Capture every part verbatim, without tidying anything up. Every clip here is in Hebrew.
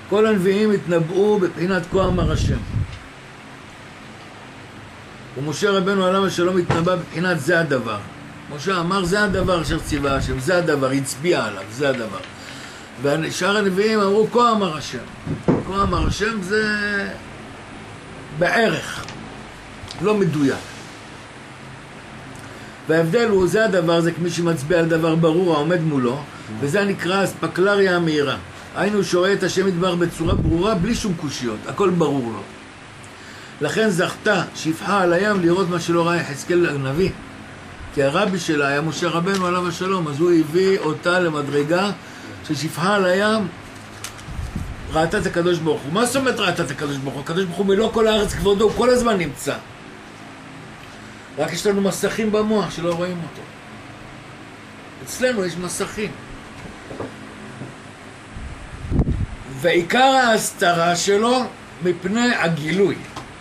כל הנביאים התנבאו בבחינת כה אמר השם. ומשה רבנו עליו השלום התנבא בבחינת זה הדבר. משה אמר זה הדבר אשר ציווה השם, זה הדבר, הצביע עליו, זה הדבר. ושאר הנביאים אמרו כה אמר השם. כה אמר השם זה בערך, לא מדויק. וההבדל הוא, זה הדבר, זה כמי שמצביע על דבר ברור העומד מולו, וזה נקרא הספקלריה המהירה. היינו שרואה את השם יתברך בצורה ברורה בלי שום קושיות, הכל ברור לו. לכן זכתה שפחה על הים לראות מה שלא ראה יחזקאל הנביא, כי הרבי שלה היה משה רבנו עליו השלום, אז הוא הביא אותה למדרגה ששפחה על הים ראתה את הקדוש ברוך הוא. מה זאת אומרת ראתה את הקדוש ברוך הוא? הקדוש ברוך הוא מלוא כל הארץ כבודו, הוא כל הזמן נמצא, רק יש לנו מסכים במוח שלא רואים אותו. אצלנו יש מסכים. ועיקר ההסתרה שלו מפני הגילוי.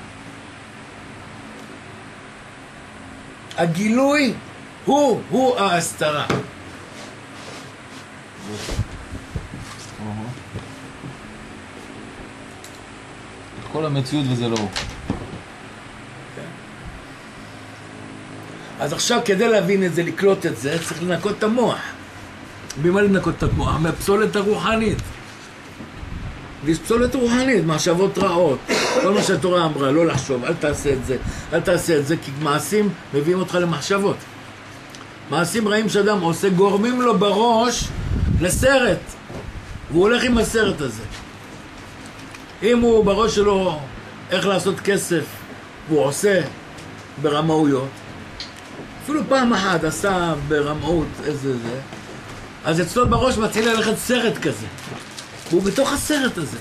הגילוי הוא, הוא ההסתרה. כל המציאות וזה לא הוא. אז עכשיו כדי להבין את זה, לקלוט את זה, צריך לנקות את המוח. במה לנקות את המוח? מהפסולת הרוחנית. ויש פסולת רוחנית, מחשבות רעות. כל מה שהתורה אמרה, לא לחשוב, אל תעשה את זה, אל תעשה את זה, כי מעשים מביאים אותך למחשבות. מעשים רעים שאדם עושה, גורמים לו בראש לסרט, והוא הולך עם הסרט הזה. אם הוא בראש שלו איך לעשות כסף, והוא עושה ברמאויות, אפילו פעם אחת עשה ברמאות איזה זה, אז אצלו בראש מתחיל ללכת סרט כזה, והוא בתוך הסרט הזה.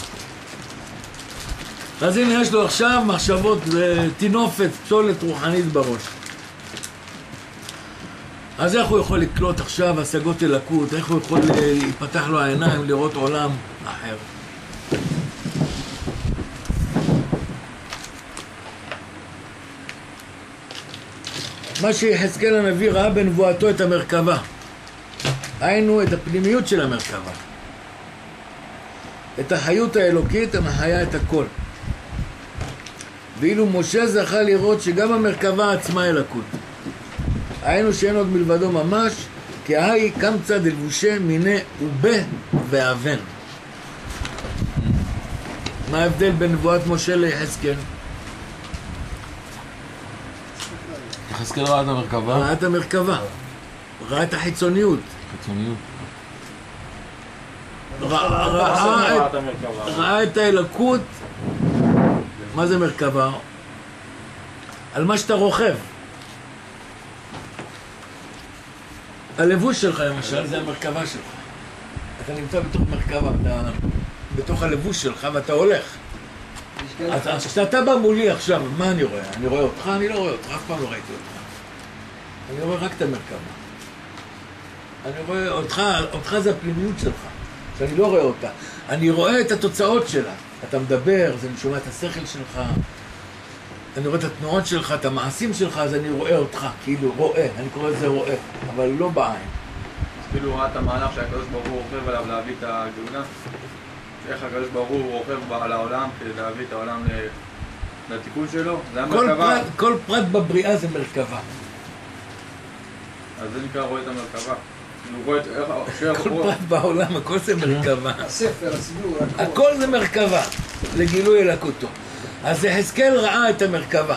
אז הנה יש לו עכשיו מחשבות תינופת, פסולת רוחנית בראש. אז איך הוא יכול לקלוט עכשיו השגות אלוקות? איך הוא יכול להיפתח לו העיניים לראות עולם אחר? מה שיחזקאל הנביא ראה בנבואתו את המרכבה, היינו את הפנימיות של המרכבה, את החיות האלוקית המחיה את הכל. ואילו משה זכה לראות שגם המרכבה עצמה אלוקות, היינו שאין עוד מלבדו ממש, כי ההיא קמצא דלבושי מיני ובה ואבן. מה ההבדל בין נבואת משה ליחזקאל? יחזקאל ראה את המרכבה? ראה את המרכבה, ראה את החיצוניות. חיצוניות. ראה את האלוקות. מה זה מרכבה? על מה שאתה רוכב. הלבוש שלך למשל זה המרכבה שלך. אתה נמצא בתוך מרכבה, אתה בתוך הלבוש שלך ואתה הולך. אז כשאתה בא מולי עכשיו, מה אני רואה? אני רואה אותך? אני לא רואה אותך, אף פעם לא ראיתי אותך. אני רואה רק את המרכבה. אני רואה אותך, אותך זה הפנימיות שלך, שאני לא רואה אותה. אני רואה את התוצאות שלה. אתה מדבר, אז אני שומע את השכל שלך, אני רואה את התנועות שלך, את המעשים שלך, אז אני רואה אותך, כאילו רואה, אני קורא לזה רואה, אבל לא בעין. כאילו הוא ראה את המהלך שהקדוש ברוך הוא רוכב עליו להביא את הגאולה, איך הקדוש ברוך הוא רוכב על העולם כדי להביא את העולם לתיקון שלו, זה המרכבה. כל פרט בבריאה זה מרכבה. אז זה נקרא רואה את המרכבה. כל פרט בעולם, הכל זה מרכבה. הספר, הסידור, הכל זה מרכבה, לגילוי אלוקותו. אז יחזקאל ראה את המרכבה.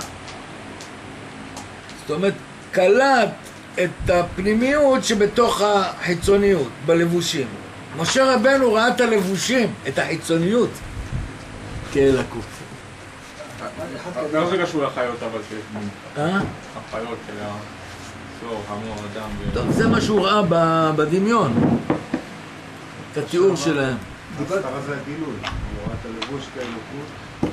זאת אומרת, קלט את הפנימיות שבתוך החיצוניות, בלבושים. משה רבנו ראה את הלבושים, את החיצוניות, כאלוקות. איך זה קשור לחיות אבל שיש? אה? החיות של הסור, המור, אדם ו... טוב, זה מה שהוא ראה בדמיון. את התיאור שלהם. הסתרה זה הגילוי, הוא ראה את הלבוש כאלוקות.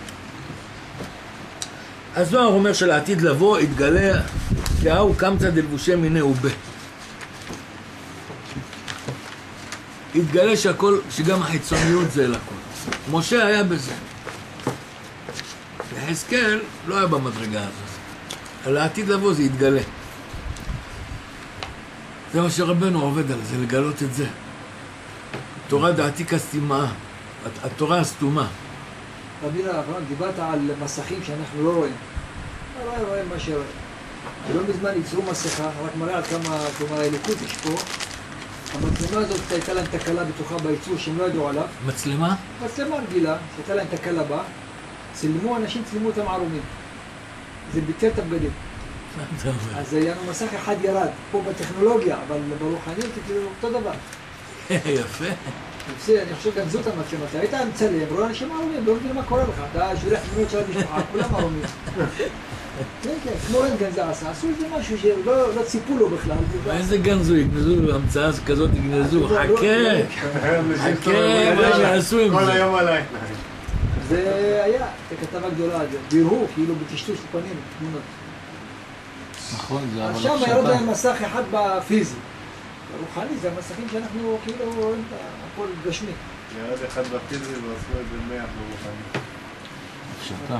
הזוהר אומר שלעתיד לבוא יתגלה כי ההוא קמצא דלבושי מיני ובה. יתגלה שהכל, שגם החיצוניות זה אלוקות. משה היה בזה. יחזקאל לא היה במדרגה הזאת. על העתיד לבוא זה יתגלה. זה מה שרבנו עובד על זה, לגלות את זה. תורה דעתיקה סתימה. הת- התורה הסתומה. רבי אברהם, דיברת על מסכים שאנחנו לא רואים. לא רואים, רואים מה שרואים. לא מזמן ייצרו מסכה, רק מראה על כמה, כלומר, האלוקות יש פה. המצלמה הזאת הייתה להם תקלה בתוכה בייצור שהם לא ידעו עליו. מצלמה? מצלמה רגילה, שהייתה להם תקלה בה. צילמו, אנשים צילמו אותם ערומים. זה ביטל את הבגדים. אתה אומר. אז היה לנו מסך אחד ירד, פה בטכנולוגיה, אבל ברוחניות זה כאילו אותו דבר. יפה. בסדר, אני חושב גם זאת המצלמה, אתה היית מצלם, רואה אנשים ערומים, לא מבין מה קורה לך, אתה שולח תמונות של המשפחה, כולם ערומים. כן, כן, כמו רנטגן זה עשה, עשו איזה משהו שלא לא ציפו לו בכלל. איזה גנזו, יגנזו לו, המצאה כזאת יגנזו, חכה, חכה, מה שעשו עם כל זה. היום עליי. זה היה, את הכתבה גדולה, ביררו, כאילו בטשטוש פנים, תמונות. נכון, זה אבל עכשיו עכשיו ירד אתה- להם מסך אחד בפיזי. ברוחני זה המסכים שאנחנו כאילו רואים את הכל גשמי. ירד אחד בפיזי ועשו את זה מאה ברוחני. שאתה.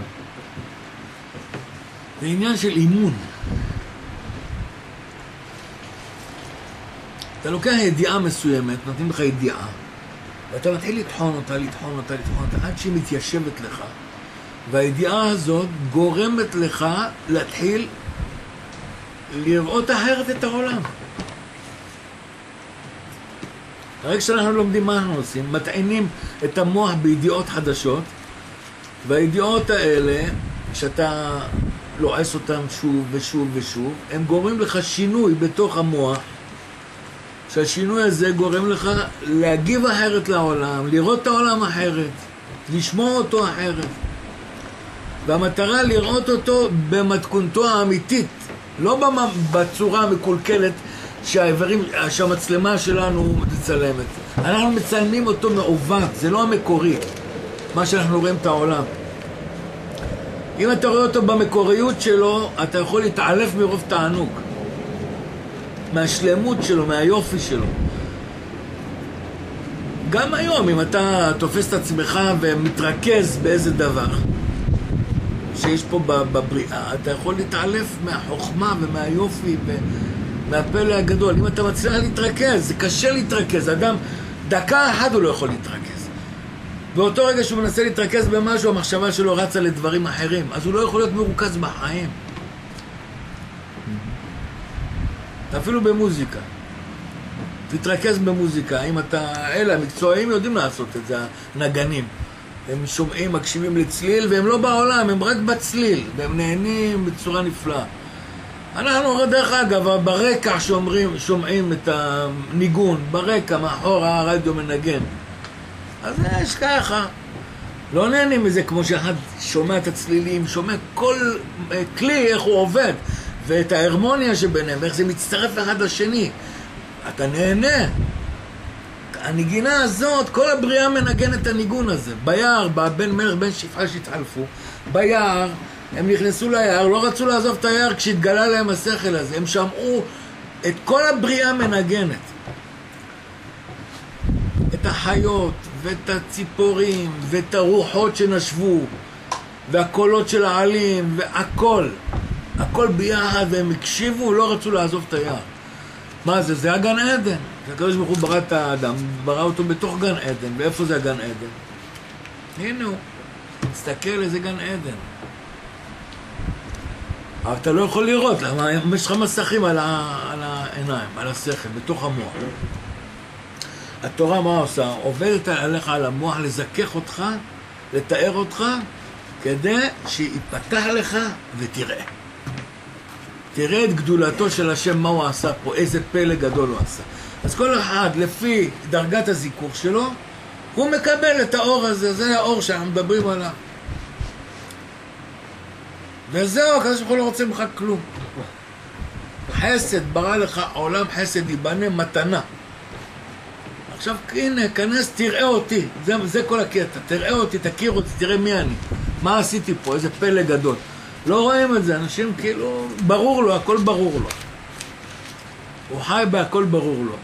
זה עניין של אימון. אתה לוקח ידיעה מסוימת, נותנים לך ידיעה, ואתה מתחיל לטחון אותה, לטחון אותה, לטחון אותה, עד שהיא מתיישבת לך. והידיעה הזאת גורמת לך להתחיל לראות אחרת את העולם. הרגע שאנחנו לומדים מה אנחנו עושים, מטעינים את המוח בידיעות חדשות, והידיעות האלה, שאתה לועס אותם שוב ושוב ושוב, הם גורמים לך שינוי בתוך המוח, שהשינוי הזה גורם לך להגיב אחרת לעולם, לראות את העולם אחרת, לשמוע אותו אחרת. והמטרה לראות אותו במתכונתו האמיתית, לא בצורה המקולקלת שהאיברים, שהמצלמה שלנו מצלמת. אנחנו מצלמים אותו מעוות, זה לא המקורי, מה שאנחנו רואים את העולם. אם אתה רואה אותו במקוריות שלו, אתה יכול להתעלף מרוב תענוג. מהשלמות שלו, מהיופי שלו. גם היום, אם אתה תופס את עצמך ומתרכז באיזה דבר שיש פה בבריאה, אתה יכול להתעלף מהחוכמה ומהיופי ומהפלא הגדול. אם אתה מצליח להתרכז, זה קשה להתרכז. אדם, דקה אחת הוא לא יכול להתרכז. באותו רגע שהוא מנסה להתרכז במשהו, המחשבה שלו רצה לדברים אחרים. אז הוא לא יכול להיות מרוכז בחיים. אפילו במוזיקה. תתרכז במוזיקה. אם אתה, אלה, המקצועיים יודעים לעשות את זה, הנגנים. הם שומעים, מקשיבים לצליל, והם לא בעולם, הם רק בצליל, והם נהנים בצורה נפלאה. אנחנו, דרך אגב, ברקע שומעים, שומעים את הניגון, ברקע, מאחורה הרדיו מנגן. אז יש ככה. לא נהנים מזה כמו שאחד שומע את הצלילים, שומע כל כלי, איך הוא עובד. ואת ההרמוניה שביניהם, איך זה מצטרף אחד לשני. אתה נהנה. הנגינה הזאת, כל הבריאה מנגן את הניגון הזה. ביער, בן מלך, בן שפחה שהתחלפו, ביער, הם נכנסו ליער, לא רצו לעזוב את היער כשהתגלה להם השכל הזה. הם שמעו את כל הבריאה מנגנת. את החיות, ואת הציפורים, ואת הרוחות שנשבו, והקולות של העלים, והכל. הכל ביחד, והם הקשיבו, לא רצו לעזוב את היער. מה זה? זה הגן עדן. הקדוש ברוך הוא ברא את האדם, ברא אותו בתוך גן עדן. ואיפה זה הגן עדן? הנה הוא. תסתכל איזה גן עדן. אבל אתה לא יכול לראות, למה יש לך מסכים על, ה... על העיניים, על השכל, בתוך המוח. התורה מה עושה? עובדת עליך על המוח לזכך אותך, לתאר אותך, כדי שיפתח לך ותראה. תראה את גדולתו של השם, מה הוא עשה פה, איזה פלא גדול הוא עשה. אז כל אחד, לפי דרגת הזיכוך שלו, הוא מקבל את האור הזה, זה האור שאנחנו מדברים עליו. וזהו, כזה שאנחנו לא רוצים לך כלום. חסד, ברא לך עולם חסד, ייבנה מתנה. עכשיו, הנה, כנס, תראה אותי. זה, זה כל הקטע. תראה אותי, תכיר אותי, תראה מי אני. מה עשיתי פה, איזה פלא גדול. לא רואים את זה, אנשים כאילו, ברור לו, הכל ברור לו. הוא חי בהכל ברור לו.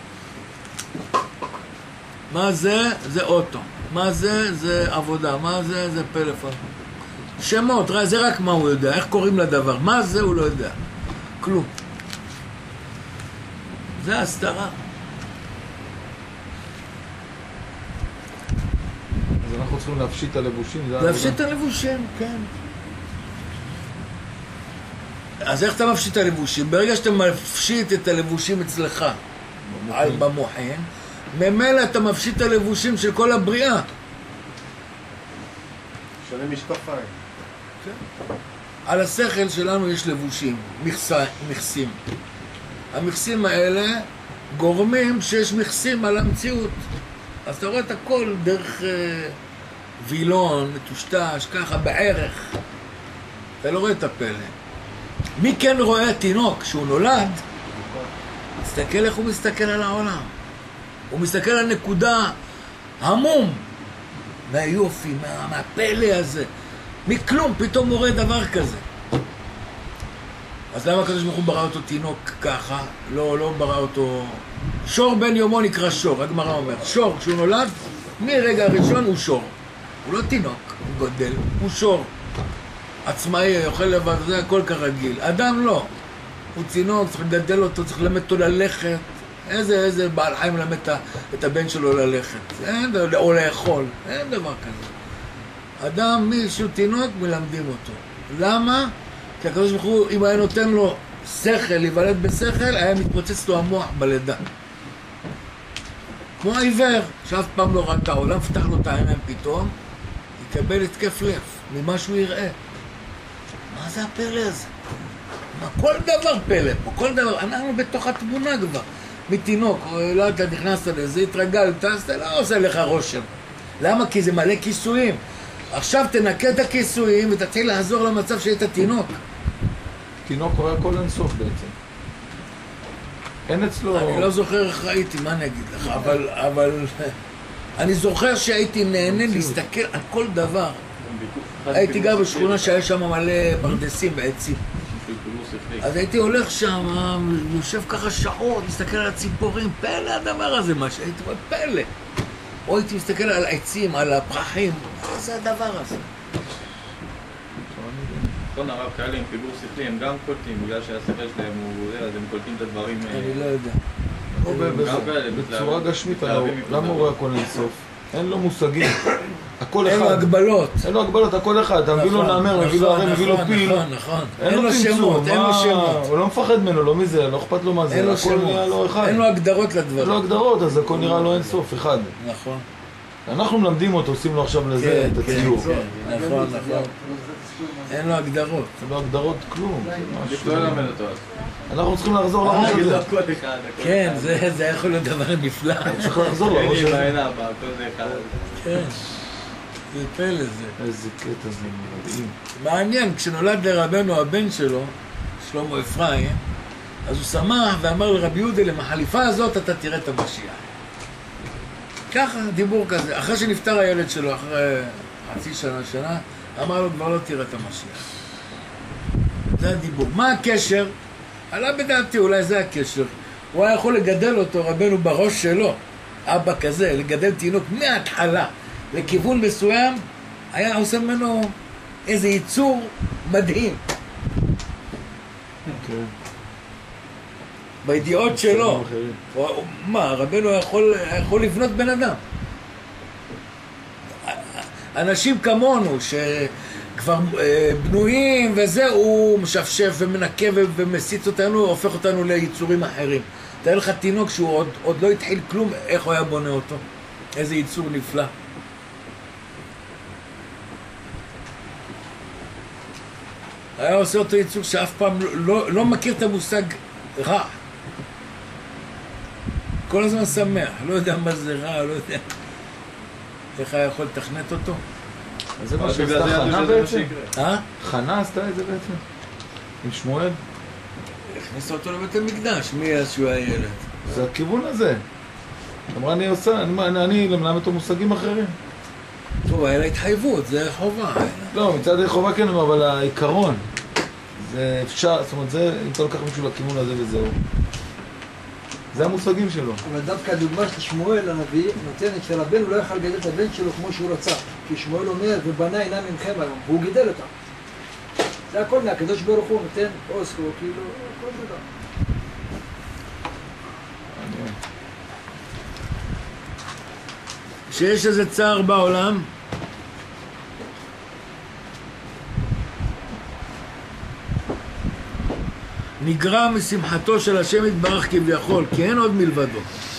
מה זה? זה אוטו. מה זה? זה עבודה. מה זה? זה פלאפון. שמות, זה רק מה הוא יודע, איך קוראים לדבר. מה זה? הוא לא יודע. כלום. זה הסתרה. אז אנחנו צריכים להפשיט את הלבושים, זה להפשיט את הלבושים, כן. אז איך אתה מפשיט את הלבושים? ברגע שאתה מפשיט את הלבושים אצלך, על במוחין, ממילא אתה מפשיט את הלבושים של כל הבריאה. שונה משקפיים. על השכל שלנו יש לבושים, מכסה, מכסים. המכסים האלה גורמים שיש מכסים על המציאות. אז אתה רואה את הכל דרך אה, וילון, מטושטש, ככה, בערך. אתה לא רואה את הפלא. מי כן רואה תינוק כשהוא נולד? מסתכל איך הוא מסתכל על העולם. הוא מסתכל על נקודה המום מהיופי, מה, מהפלא הזה. מכלום, פתאום הוא רואה דבר כזה. אז למה הקדוש ברוך הוא ברא אותו תינוק ככה? לא, לא ברא אותו... שור בן יומו נקרא שור, הגמרא אומר. שור, כשהוא נולד, מרגע הראשון הוא שור. הוא לא תינוק, הוא גודל, הוא שור. עצמאי, אוכל לבד, זה הכל כרגיל. אדם לא. הוא תינוק, צריך לגדל אותו, צריך ללמד אותו ללכת. איזה, איזה בעל חיים מלמד את הבן שלו ללכת. אין, או לאכול. אין דבר כזה. אדם, מישהו תינוק, מלמדים אותו. למה? כי הקדוש ברוך הוא, אם היה נותן לו שכל, להיוולד בשכל, היה מתפוצץ לו המוח בלידה. כמו העיוור, שאף פעם לא ראה את העולם, פתח לו את העיניים פתאום, יקבל התקף לב, ממה שהוא יראה. מה זה הפלא הזה? מה, כל דבר פלא פה, כל דבר, אנחנו בתוך התמונה כבר. מתינוק, לא אתה נכנסת לזה, התרגלת, אז אתה לא עושה לך רושם. למה? כי זה מלא כיסויים. עכשיו תנקה את הכיסויים ותתחיל לעזור למצב שהיית תינוק. תינוק רואה הכל אינסוף בעצם. אין אצלו... אני לא זוכר איך ראיתי, מה אני אגיד לך, אבל... אבל... אני זוכר שהייתי נהנה להסתכל על כל דבר. הייתי גר בשכונה שהיה שם מלא פרדסים ועצים. אז הייתי הולך שם, יושב ככה שעות, מסתכל על הציפורים, פלא הדבר הזה, מה שהייתי רואה פלא. או הייתי מסתכל על העצים, על הפרחים, מה זה הדבר הזה? נכון, הרב כאלה עם חיבור שכלי, הם גם קולטים, בגלל שהשכל שלהם הוא זה, אז הם קולטים את הדברים... אני לא יודע. או בצורה גשמית, למה הוא רואה הכל אינסוף? אין לו מושגים. הכל אחד. אין לו הגבלות. אין לו הגבלות, הכל אחד. אתה מביא לו נאמר, מביא לו הרי, מביא לו פיל. נכון, נכון. אין לו שמות, אין לו שמות. הוא לא מפחד ממנו, לא מזה, לא אכפת לו מה זה. אין לו הכל נראה לו אחד. אין לו הגדרות לדברים. אין לו הגדרות, אז הכל נראה לו אינסוף, אחד. נכון. אנחנו מלמדים אותו, עושים לו עכשיו לזה את הציור. נכון, נכון. אין לו הגדרות. אין לו הגדרות כלום. לא ללמד אותו אז. אנחנו צריכים לחזור לראש הזה. כן, זה יכול להיות דבר נפלא. צריך לחזור לראש אין לי הזה. בעינה, הכל זה אחד. כן. זה פלא זה. איזה קטע זה מדהים. מעניין, כשנולד לרבנו הבן שלו, שלמה אפרים, אז הוא שמח ואמר לרבי יהודה, למחליפה הזאת אתה תראה את המשיח. ככה, דיבור כזה. אחרי שנפטר הילד שלו, אחרי חצי שנה, שנה, אמר לו, כבר לא תראה את המשיח. זה הדיבור. מה הקשר? עלה בדעתי, אולי זה הקשר. הוא היה יכול לגדל אותו, רבנו, בראש שלו, אבא כזה, לגדל תינוק מההתחלה לכיוון מסוים, היה עושה ממנו איזה ייצור מדהים. כן. בידיעות שלו. מה, רבנו יכול, יכול לבנות בן אדם. אנשים כמונו שכבר בנויים וזה, הוא משפשף ומנקה ומסיץ אותנו, הופך אותנו ליצורים אחרים. תראה לך תינוק שהוא עוד, עוד לא התחיל כלום, איך הוא היה בונה אותו. איזה ייצור נפלא. היה עושה אותו ייצור שאף פעם לא, לא מכיר את המושג רע. כל הזמן שמח, לא יודע מה זה רע, לא יודע איך היה יכול לתכנת אותו. אז זה מה שעשתה חנה בעצם? אה? חנה עשתה את זה בעצם? עם שמואל? הכניסה אותו לבית המקדש, מי אז שהוא היה ילד? זה הכיוון הזה. אמרה אני עושה, אני, אני למלמד אותו מושגים אחרים. טוב, היה לה התחייבות, זה חובה. לא, מצד חובה כן, אבל העיקרון זה אפשר, זאת אומרת, זה, אם אתה לוקח מישהו לכיוון הזה וזהו. זה המושגים שלו. אבל דווקא הדוגמה של שמואל הנביא נותנת שרבנו לא יכל לגדל את הבן שלו כמו שהוא רצה. כי שמואל אומר, ובנה עינה ממכם היום, והוא גידל אותם. זה הכל מהקדוש ברוך הוא נותן אוסקו, כאילו, כל דבר. שיש איזה צער בעולם, נגרע משמחתו של השם יתברך כביכול, כי אין עוד מלבדו.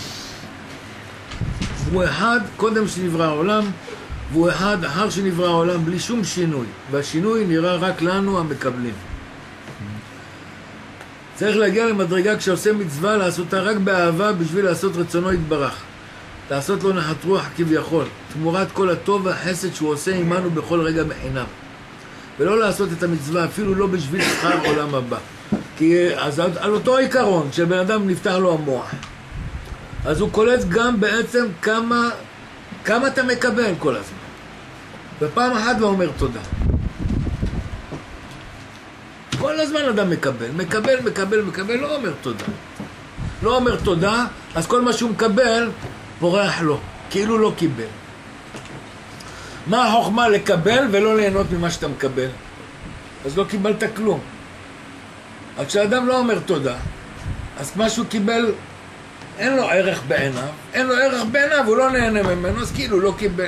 הוא אחד קודם שנברא העולם, והוא אחד אחר שנברא העולם בלי שום שינוי, והשינוי נראה רק לנו המקבלים. צריך להגיע למדרגה כשעושה מצווה לעשותה רק באהבה בשביל לעשות רצונו יתברך. לעשות לו נחת רוח כביכול, תמורת כל הטוב והחסד שהוא עושה עמנו בכל רגע בחינם. ולא לעשות את המצווה אפילו לא בשביל שכר עולם הבא. כי אז על אותו עיקרון שבן אדם נפתח לו המוח, אז הוא קולט גם בעצם כמה, כמה אתה מקבל כל הזמן. ופעם אחת לא אומר תודה. כל הזמן אדם מקבל, מקבל, מקבל, מקבל, לא אומר תודה. לא אומר תודה, אז כל מה שהוא מקבל פורח לו, כאילו לא קיבל. מה החוכמה לקבל ולא ליהנות ממה שאתה מקבל? אז לא קיבלת כלום. אז כשאדם לא אומר תודה, אז מה שהוא קיבל אין לו ערך בעיניו, אין לו ערך בעיניו, הוא לא נהנה ממנו, אז כאילו לא קיבל.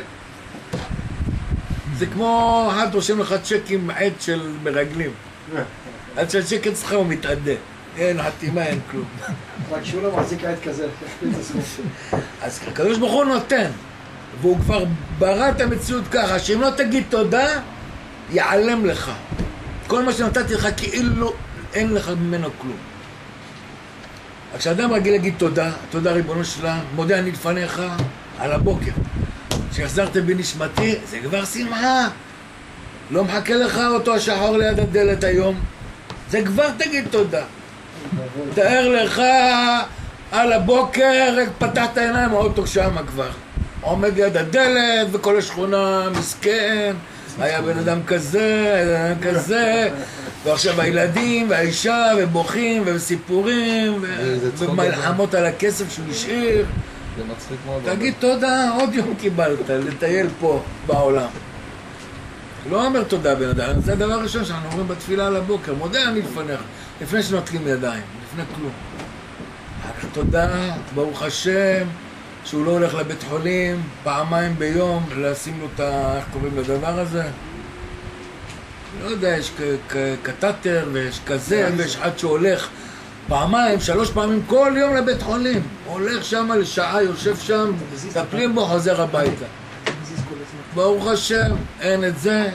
זה כמו אחד רושם לך צ'ק עם עד של מרגלים. עד שהצ'ק אצלך הוא מתעדה. אין חתימה, אין כלום. רק שהוא לא מחזיק עד כזה, אז הקדוש ברוך הוא נותן, והוא כבר ברא את המציאות ככה, שאם לא תגיד תודה, יעלם לך. כל מה שנתתי לך כאילו אין לך ממנו כלום. כשאדם רגיל להגיד תודה, תודה ריבונו שלה, מודה אני לפניך על הבוקר. כשהחזרת בנשמתי, זה כבר שמחה. לא מחכה לך אותו השחור ליד הדלת היום. זה כבר תגיד תודה. תאר לך על הבוקר, פתחת עיניים, האוטו שמה כבר. עומד ליד הדלת וכל השכונה מסכן, היה בן אדם כזה, היה בן אדם כזה, ועכשיו הילדים והאישה ובוכים וסיפורים ומלחמות על הכסף שהוא השאיר. זה מצחיק מאוד. תגיד תודה, עוד יום קיבלת, לטייל פה בעולם. לא אומר תודה בן אדם, זה הדבר הראשון שאנחנו אומרים בתפילה על הבוקר, מודה אני לפניך, לפני שנוטלים ידיים, לפני כלום. תודה, ברוך השם, שהוא לא הולך לבית חולים פעמיים ביום, לשים לו את ה... איך קוראים לדבר הזה? לא יודע, יש קטטר ויש כזה, ויש אחד שהולך פעמיים, שלוש פעמים כל יום לבית חולים. הולך שם לשעה, יושב שם, טפלים בו, חוזר הביתה. ברוך השם, אין את זה.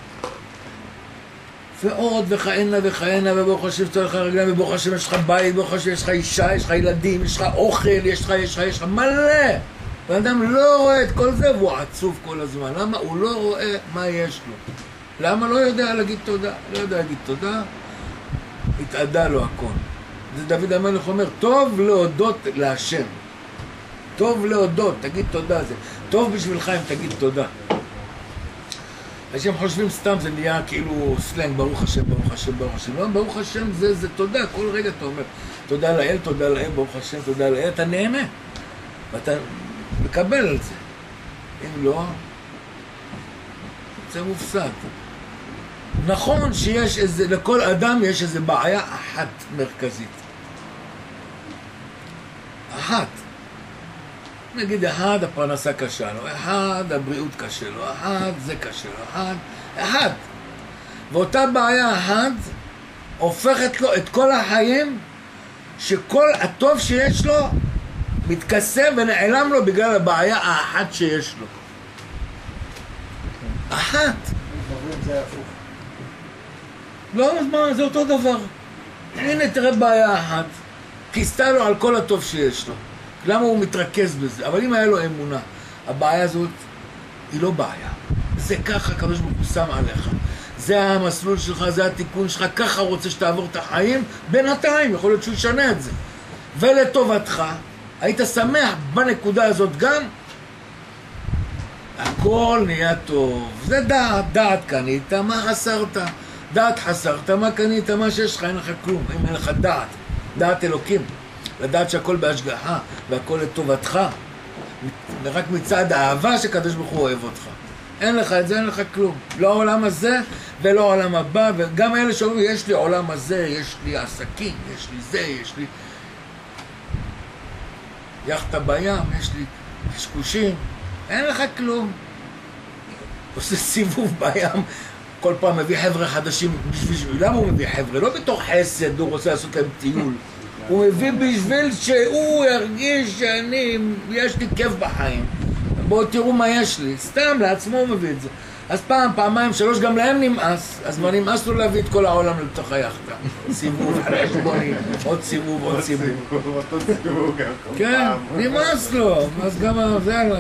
ועוד וכהנה וכהנה, וברוך השם יש לך רגליים, וברוך השם יש לך בית, וברוך השם יש לך אישה, יש לך ילדים, יש לך אוכל, יש לך, יש לך, יש לך מלא. ואדם לא רואה את כל זה, והוא עצוב כל הזמן. למה? הוא לא רואה מה יש לו. למה? לא יודע להגיד תודה. לא יודע להגיד תודה, התעדה לו הכל. זה דוד המלך אומר, טוב להודות להשם. טוב להודות, תגיד תודה. זה טוב בשבילך אם תגיד תודה. אנשים חושבים סתם, זה נהיה כאילו סלנג, ברוך השם, ברוך השם, ברוך השם. לא, ברוך השם זה, זה תודה, כל רגע אתה אומר, תודה לאל, תודה לאל, ברוך השם, תודה לאל, אתה נהנה. ואתה מקבל על זה. אם לא, זה מופסד. נכון שיש איזה, לכל אדם יש איזה בעיה אחת מרכזית. אחת. נגיד אחד הפרנסה קשה לו, אחד הבריאות קשה לו, אחד זה קשה לו, אחד, אחד. ואותה בעיה אחת הופכת לו את כל החיים, שכל הטוב שיש לו מתכסה ונעלם לו בגלל הבעיה האחת שיש לו. אחת. לא, אז מה, זה אותו דבר. הנה תראה בעיה אחת, כיסתה לו על כל הטוב שיש לו. למה הוא מתרכז בזה? אבל אם היה לו אמונה, הבעיה הזאת היא לא בעיה. זה ככה, הקדוש ברוך הוא שם עליך. זה המסלול שלך, זה התיקון שלך, ככה רוצה שתעבור את החיים, בינתיים, יכול להיות שהוא ישנה את זה. ולטובתך, היית שמח בנקודה הזאת גם, הכל נהיה טוב. זה דעת, דעת קנית, מה חסרת? דעת חסרת, מה קנית, מה שיש לך, אין לך כלום, אם אין לך דעת, דעת אלוקים. לדעת שהכל בהשגחה והכל לטובתך, ורק מצד האהבה שקדוש ברוך הוא אוהב אותך. אין לך את זה, אין לך כלום. לא העולם הזה ולא העולם הבא, וגם אלה שאומרים, יש לי עולם הזה, יש לי עסקים, יש לי זה, יש לי יחטה בים, יש לי קשקושים, אין לך כלום. עושה סיבוב בים, כל פעם מביא חבר'ה חדשים, בשביל, למה הוא מביא חבר'ה? לא בתוך חסד, הוא רוצה לעשות להם טיול. הוא מביא בשביל שהוא ירגיש שאני, יש לי כיף בחיים. בואו תראו מה יש לי, סתם לעצמו הוא מביא את זה. אז פעם, פעמיים, שלוש, גם להם נמאס, אז כבר נמאס לו להביא את כל העולם לתוך היחדה. סיבוב, אחרי חשבוני, עוד סיבוב, עוד סיבוב. אותו סיבוב גם. כן, נמאס לו, אז גם זה עלה.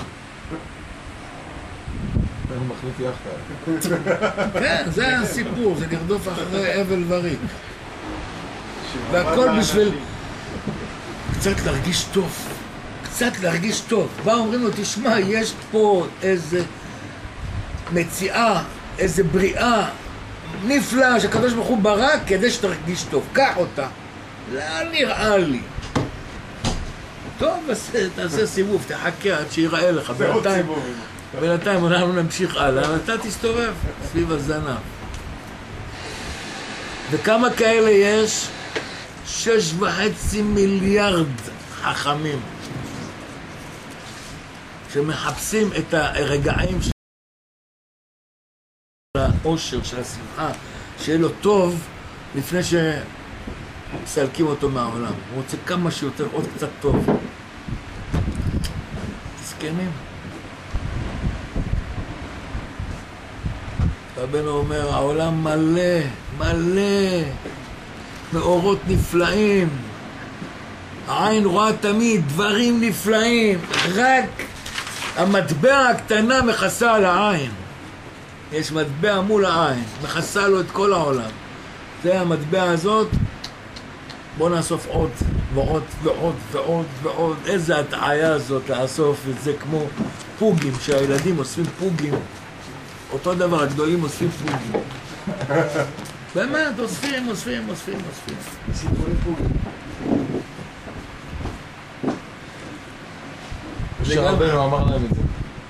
אני מחליף יחד. כן, זה הסיפור, זה לרדוף אחרי אבל וריק. והכל בשביל קצת להרגיש טוב, קצת להרגיש טוב. בא אומרים לו, תשמע, יש פה איזה מציאה, איזה בריאה נפלאה שהקדוש ברוך הוא ברא כדי שתרגיש טוב. קח אותה. לא נראה לי. טוב, אז תעשה סיבוב, תחכה עד שיראה לך. בינתיים, בינתיים אנחנו נמשיך הלאה, ואתה תסתובב סביב הזנב. וכמה כאלה יש? שש וחצי מיליארד חכמים שמחפשים את הרגעים של האושר, של השמחה, שיהיה לו טוב לפני שמסלקים אותו מהעולם. הוא רוצה כמה שיותר, עוד קצת טוב. מסכנים. רבנו אומר, העולם מלא, מלא מאורות נפלאים. העין רואה תמיד דברים נפלאים, רק המטבע הקטנה מכסה על העין. יש מטבע מול העין, מכסה לו את כל העולם. זה המטבע הזאת, בוא נאסוף עוד ועוד ועוד ועוד ועוד. איזה הטעיה הזאת לאסוף את זה, כמו פוגים, שהילדים אוספים פוגים. אותו דבר, הגדולים אוספים פוגים. באמת, אוספים, אוספים, אוספים, אוספים. סיפורי פוגים. שרבנו אמר להם את זה.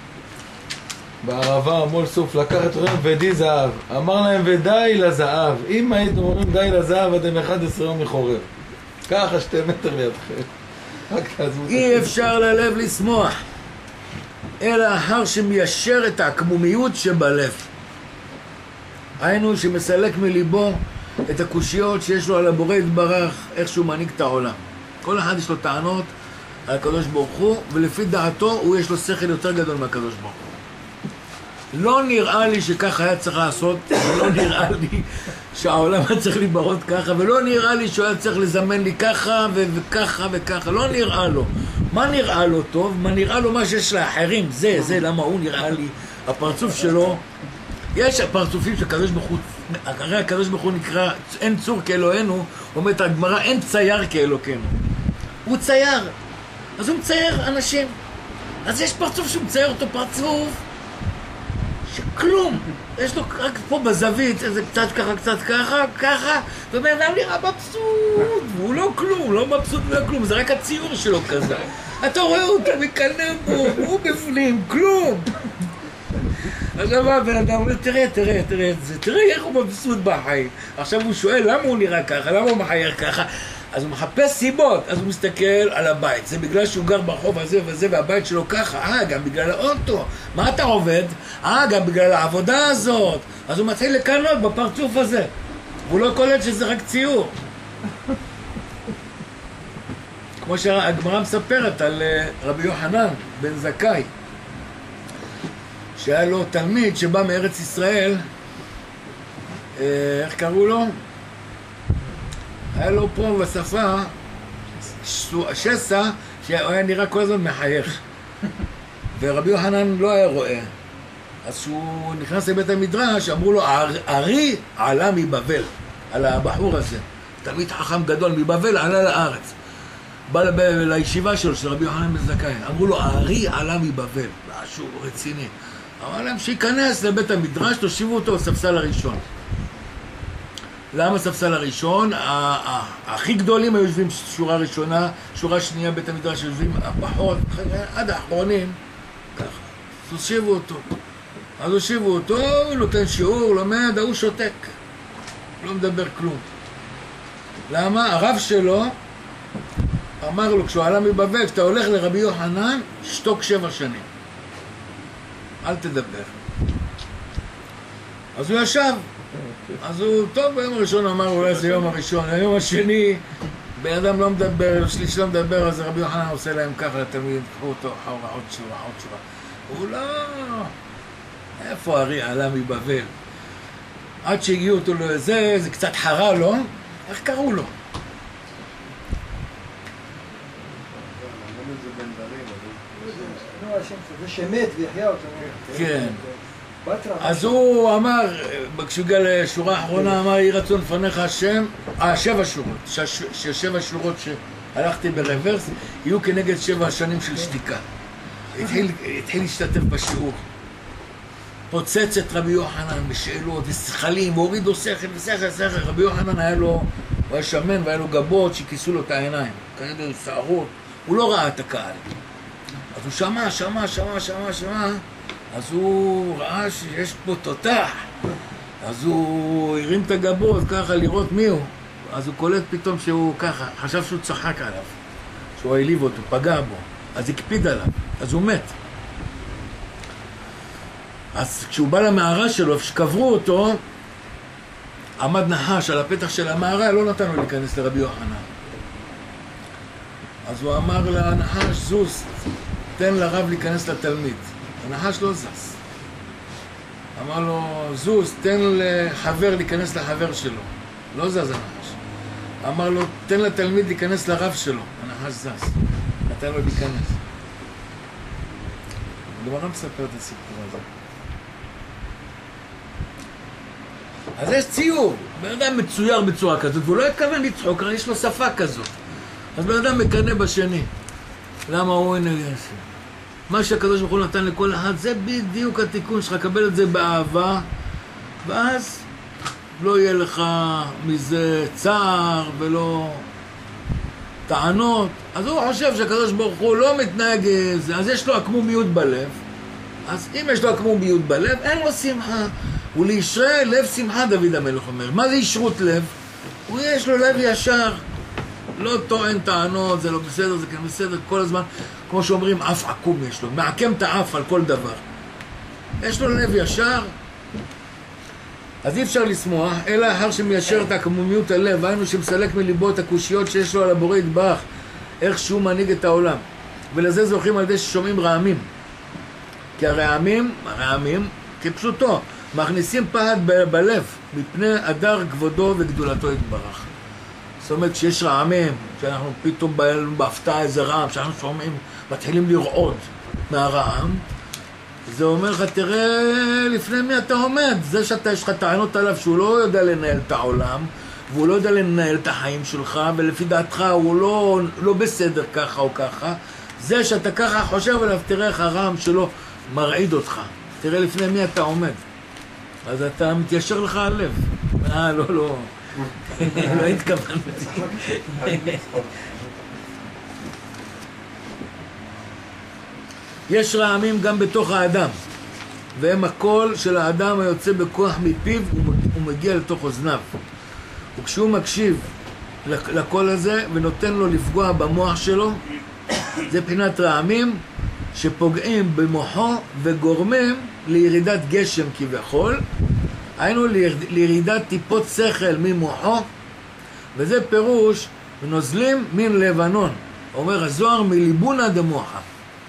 בערבה מול סוף לקח את רם ודי זהב. אמר להם ודי לזהב. אם הייתם אומרים די לזהב, אתם אחד עשרה יום מחורר. ככה שתי מטר לידכם. אי אפשר ללב לשמוח, אלא אחר שמיישר את העקמומיות שבלב. היינו שמסלק מליבו את הקושיות שיש לו על הבורא יתברך, איך שהוא מעניק את העולם. כל אחד יש לו טענות על הקדוש ברוך הוא, ולפי דעתו הוא יש לו שכל יותר גדול מהקדוש ברוך הוא. לא נראה לי שככה היה צריך לעשות, ולא נראה לי שהעולם היה צריך להיברות ככה, ולא נראה לי שהוא היה צריך לזמן לי ככה ו- וככה וככה, לא נראה לו. מה נראה לו טוב? מה נראה לו מה שיש לאחרים? זה, זה, למה הוא נראה לי, הפרצוף שלו, יש הפרצופים של הקדוש ברוך הוא, הרי הקדוש ברוך הוא נקרא, אין צור כאלוהינו, אומרת הגמרא, אין צייר כאלוקינו. הוא צייר, אז הוא מצייר אנשים. אז יש פרצוף שהוא מצייר אותו פרצוף, שכלום, יש לו רק פה בזווית, איזה קצת ככה, קצת ככה, ככה, ובן אדם נראה מבסוט, והוא לא כלום, לא מבסוט ולא כלום, זה רק הציור שלו כזה. אתה רואה אותו מקנא בו, הוא בפנים, כלום. עכשיו הבן אדם אומר, תראה, תראה, תראה את זה, תראה איך הוא מבסוט בחיים. עכשיו הוא שואל למה הוא נראה ככה, למה הוא מחייר ככה, אז הוא מחפש סיבות, אז הוא מסתכל על הבית, זה בגלל שהוא גר ברחוב הזה וזה והבית שלו ככה, אה, גם בגלל האוטו, מה אתה עובד? אה, גם בגלל העבודה הזאת, אז הוא מתחיל לקנות בפרצוף הזה, והוא לא קולט שזה רק ציור. כמו שהגמרא מספרת על רבי יוחנן בן זכאי, שהיה לו תלמיד שבא מארץ ישראל, איך קראו לו? היה לו פה בשפה שסע שהיה נראה כל הזמן מחייך, ורבי יוחנן לא היה רואה. אז כשהוא נכנס לבית המדרש אמרו לו, ארי עלה מבבל, על הבחור הזה, תלמיד חכם גדול מבבל, עלה לארץ, בא לישיבה שלו של רבי יוחנן בן זכאי, אמרו לו, ארי עלה מבבל, משהו רציני. אמר להם שיכנס לבית המדרש, תושיבו אותו בספסל הראשון. למה ספסל הראשון? הכי גדולים היו יושבים שורה ראשונה, שורה שנייה בית המדרש יושבים הפחות, עד האחרונים, ככה. אז הושיבו אותו. אז הושיבו אותו, הוא נותן שיעור, לומד, הוא שותק. לא מדבר כלום. למה? הרב שלו אמר לו, כשהוא עלה מבבל, כשאתה הולך לרבי יוחנן, שתוק שבע שנים. אל תדבר. אז הוא ישב. אז הוא, טוב, ביום הראשון אמר, אולי זה יום הראשון. היום השני, בן אדם לא מדבר, שליש לא מדבר, אז רבי יוחנן עושה להם ככה לתלמידים, קחו אותו אחורה, עוד שורה, עוד שורה. הוא לא... איפה הארי עלה מבבל? עד שהגיעו אותו לזה, זה קצת חרה לו, איך קראו לו? זה שמת ויחיה אותו. כן. אז הוא אמר, כשהוא הגיע לשורה האחרונה, אמר, יהי רצון לפניך השם, אה, שבע שורות, ששבע שורות שהלכתי ברוורס, יהיו כנגד שבע השנים של שתיקה. התחיל להשתתף בשיעור. פוצץ את רבי יוחנן בשאלות ושכלים, והורידו שכל ושכל שכל. רבי יוחנן היה לו, הוא היה שמן והיה לו גבות שכיסו לו את העיניים. כנראה שערות, הוא לא ראה את הקהל. אז הוא שמע, שמע, שמע, שמע, שמע. אז הוא ראה שיש פה תותח, אז הוא הרים את הגבות ככה לראות מי הוא, אז הוא קולט פתאום שהוא ככה, חשב שהוא צחק עליו, שהוא העליב אותו, פגע בו, אז הקפיד עליו, אז הוא מת. אז כשהוא בא למערה שלו, כשקברו אותו, עמד נחש על הפתח של המערה, לא נתן לו להיכנס לרבי יוחנן. אז הוא אמר לנחש, זוז, תן לרב להיכנס לתלמיד. הנחש לא זז. אמר לו, זוז, תן לחבר להיכנס לחבר שלו. לא זז הנחש. אמר לו, תן לתלמיד להיכנס לרב שלו. הנחש זז. נתן לו להיכנס. הגמרא מספר את הסיפור הזה. אז יש ציור. בן אדם מצויר בצורה כזאת, והוא לא התכוון לצחוק, יש לו שפה כזאת. אז בן אדם מקנא בשני. למה הוא אין הגשם? מה שהקדוש ברוך הוא נתן לכל אחד, זה בדיוק התיקון שלך, קבל את זה באהבה, ואז לא יהיה לך מזה צער ולא טענות. אז הוא חושב שהקדוש ברוך הוא לא מתנהג זה, אז יש לו עקמומיות בלב. אז אם יש לו עקמומיות בלב, אין לו שמחה. ולישרי לב שמחה, דוד המלך אומר. מה זה ישרות לב? הוא יש לו לב ישר. לא טוען טענות, זה לא בסדר, זה כן בסדר, כל הזמן, כמו שאומרים, אף עקום יש לו, מעקם את האף על כל דבר. יש לו לב ישר, אז אי אפשר לשמוח, אלא אחר שמיישר את עקמומיות הלב, היינו שמסלק מליבו את הקושיות שיש לו על הבורא יתברך, איך שהוא מנהיג את העולם. ולזה זוכים על ידי ששומעים רעמים. כי הרעמים, הרעמים, כפשוטו, מכניסים פחד ב- בלב, מפני הדר כבודו וגדולתו יתברך. זאת אומרת שיש רעמים, שאנחנו פתאום בהפתעה איזה רעם, שאנחנו שומעים, מתחילים לרעוד מהרעם, זה אומר לך, תראה לפני מי אתה עומד, זה שאתה יש לך טענות עליו שהוא לא יודע לנהל את העולם, והוא לא יודע לנהל את החיים שלך, ולפי דעתך הוא לא, לא בסדר ככה או ככה, זה שאתה ככה חושב עליו, תראה איך הרעם שלו מרעיד אותך, תראה לפני מי אתה עומד, אז אתה מתיישר לך הלב. אה, לא, לא. לא התכוונתי. יש רעמים גם בתוך האדם, והם הקול של האדם היוצא בכוח מפיו ומגיע לתוך אוזניו. וכשהוא מקשיב לקול הזה ונותן לו לפגוע במוח שלו, זה בחינת רעמים שפוגעים במוחו וגורמים לירידת גשם כביכול, היינו לירידת טיפות שכל ממוחו, וזה פירוש נוזלים מן לבנון, אומר הזוהר מליבונה דמוחה.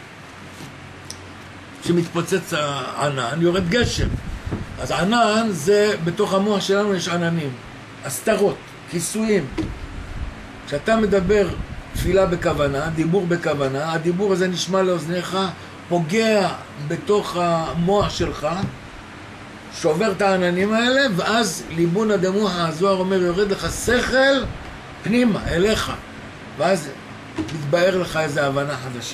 כשמתפוצץ הענן יורד גשם, אז ענן זה בתוך המוח שלנו יש עננים, הסתרות, כיסויים. כשאתה מדבר תפילה בכוונה, דיבור בכוונה, הדיבור הזה נשמע לאוזניך, פוגע בתוך המוח שלך, שובר את העננים האלה, ואז ליבונה דמוחה, הזוהר אומר, יורד לך שכל פנימה, אליך, ואז מתבאר לך איזו הבנה חדשה.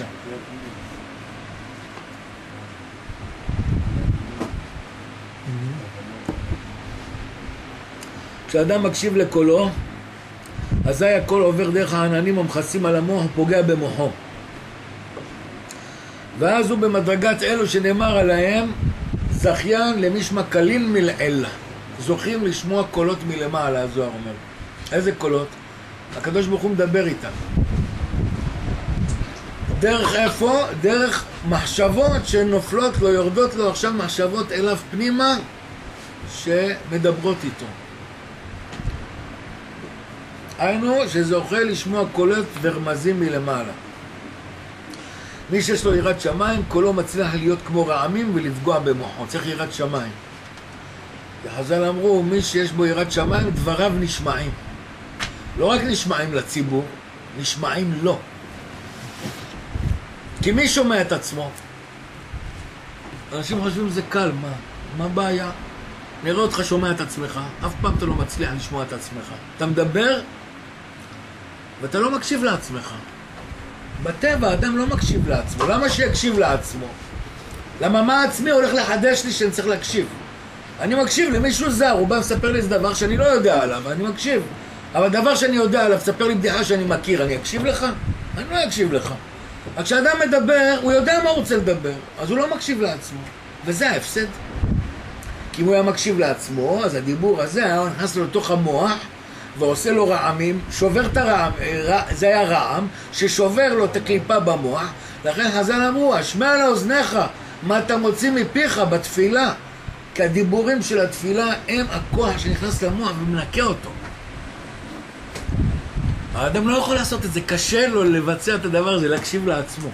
כשאדם מקשיב לקולו, אזי הקול עובר דרך העננים המכסים על המוח ופוגע במוחו. ואז הוא במדרגת אלו שנאמר עליהם, זכיין למשמע קלין מלעילה. זוכים לשמוע קולות מלמעלה, הזוהר אומר. איזה קולות? הקדוש ברוך הוא מדבר איתם. דרך איפה? דרך מחשבות שנופלות לו, יורדות לו עכשיו מחשבות אליו פנימה, שמדברות איתו. היינו שזוכה לשמוע קולות ורמזים מלמעלה. מי שיש לו יראת שמיים, קולו מצליח להיות כמו רעמים ולפגוע במוחו. צריך יראת שמיים. וחז"ל אמרו, מי שיש בו יראת שמיים, דבריו נשמעים. לא רק נשמעים לציבור, נשמעים לו. כי מי שומע את עצמו? אנשים חושבים זה קל, מה? מה הבעיה? נראה אותך שומע את עצמך, אף פעם אתה לא מצליח לשמוע את עצמך. אתה מדבר ואתה לא מקשיב לעצמך. בטבע האדם לא מקשיב לעצמו. למה שיקשיב לעצמו? למה מה עצמי הולך לחדש לי שאני צריך להקשיב? אני מקשיב למישהו זר, הוא בא לספר לי איזה דבר שאני לא יודע עליו, אני מקשיב. אבל דבר שאני יודע עליו, ספר לי בדיחה שאני מכיר, אני אקשיב לך? אני לא אקשיב לך. רק כשאדם מדבר, הוא יודע מה הוא רוצה לדבר, אז הוא לא מקשיב לעצמו. וזה ההפסד. כי אם הוא היה מקשיב לעצמו, אז הדיבור הזה היה נכנס לו לתוך המוח, ועושה לו רעמים, שובר את הרעם, זה היה רעם, ששובר לו את הקליפה במוח, לכן חז"ל אמרו, השמע לאוזניך, מה אתה מוציא מפיך בתפילה, כי הדיבורים של התפילה הם הכוח שנכנס למוח ומנקה אותו. האדם לא יכול לעשות את זה, קשה לו לבצע את הדבר הזה, להקשיב לעצמו.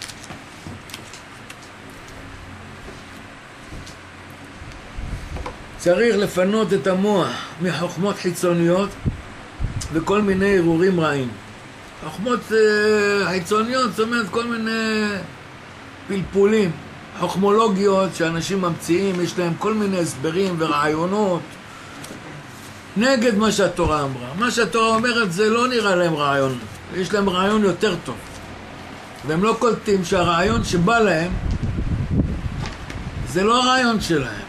צריך לפנות את המוח מחוכמות חיצוניות וכל מיני ערעורים רעים. חוכמות uh, חיצוניות, זאת אומרת כל מיני פלפולים, חוכמולוגיות שאנשים ממציאים, יש להם כל מיני הסברים ורעיונות נגד מה שהתורה אמרה. מה שהתורה אומרת זה לא נראה להם רעיון, יש להם רעיון יותר טוב. והם לא קולטים שהרעיון שבא להם זה לא הרעיון שלהם.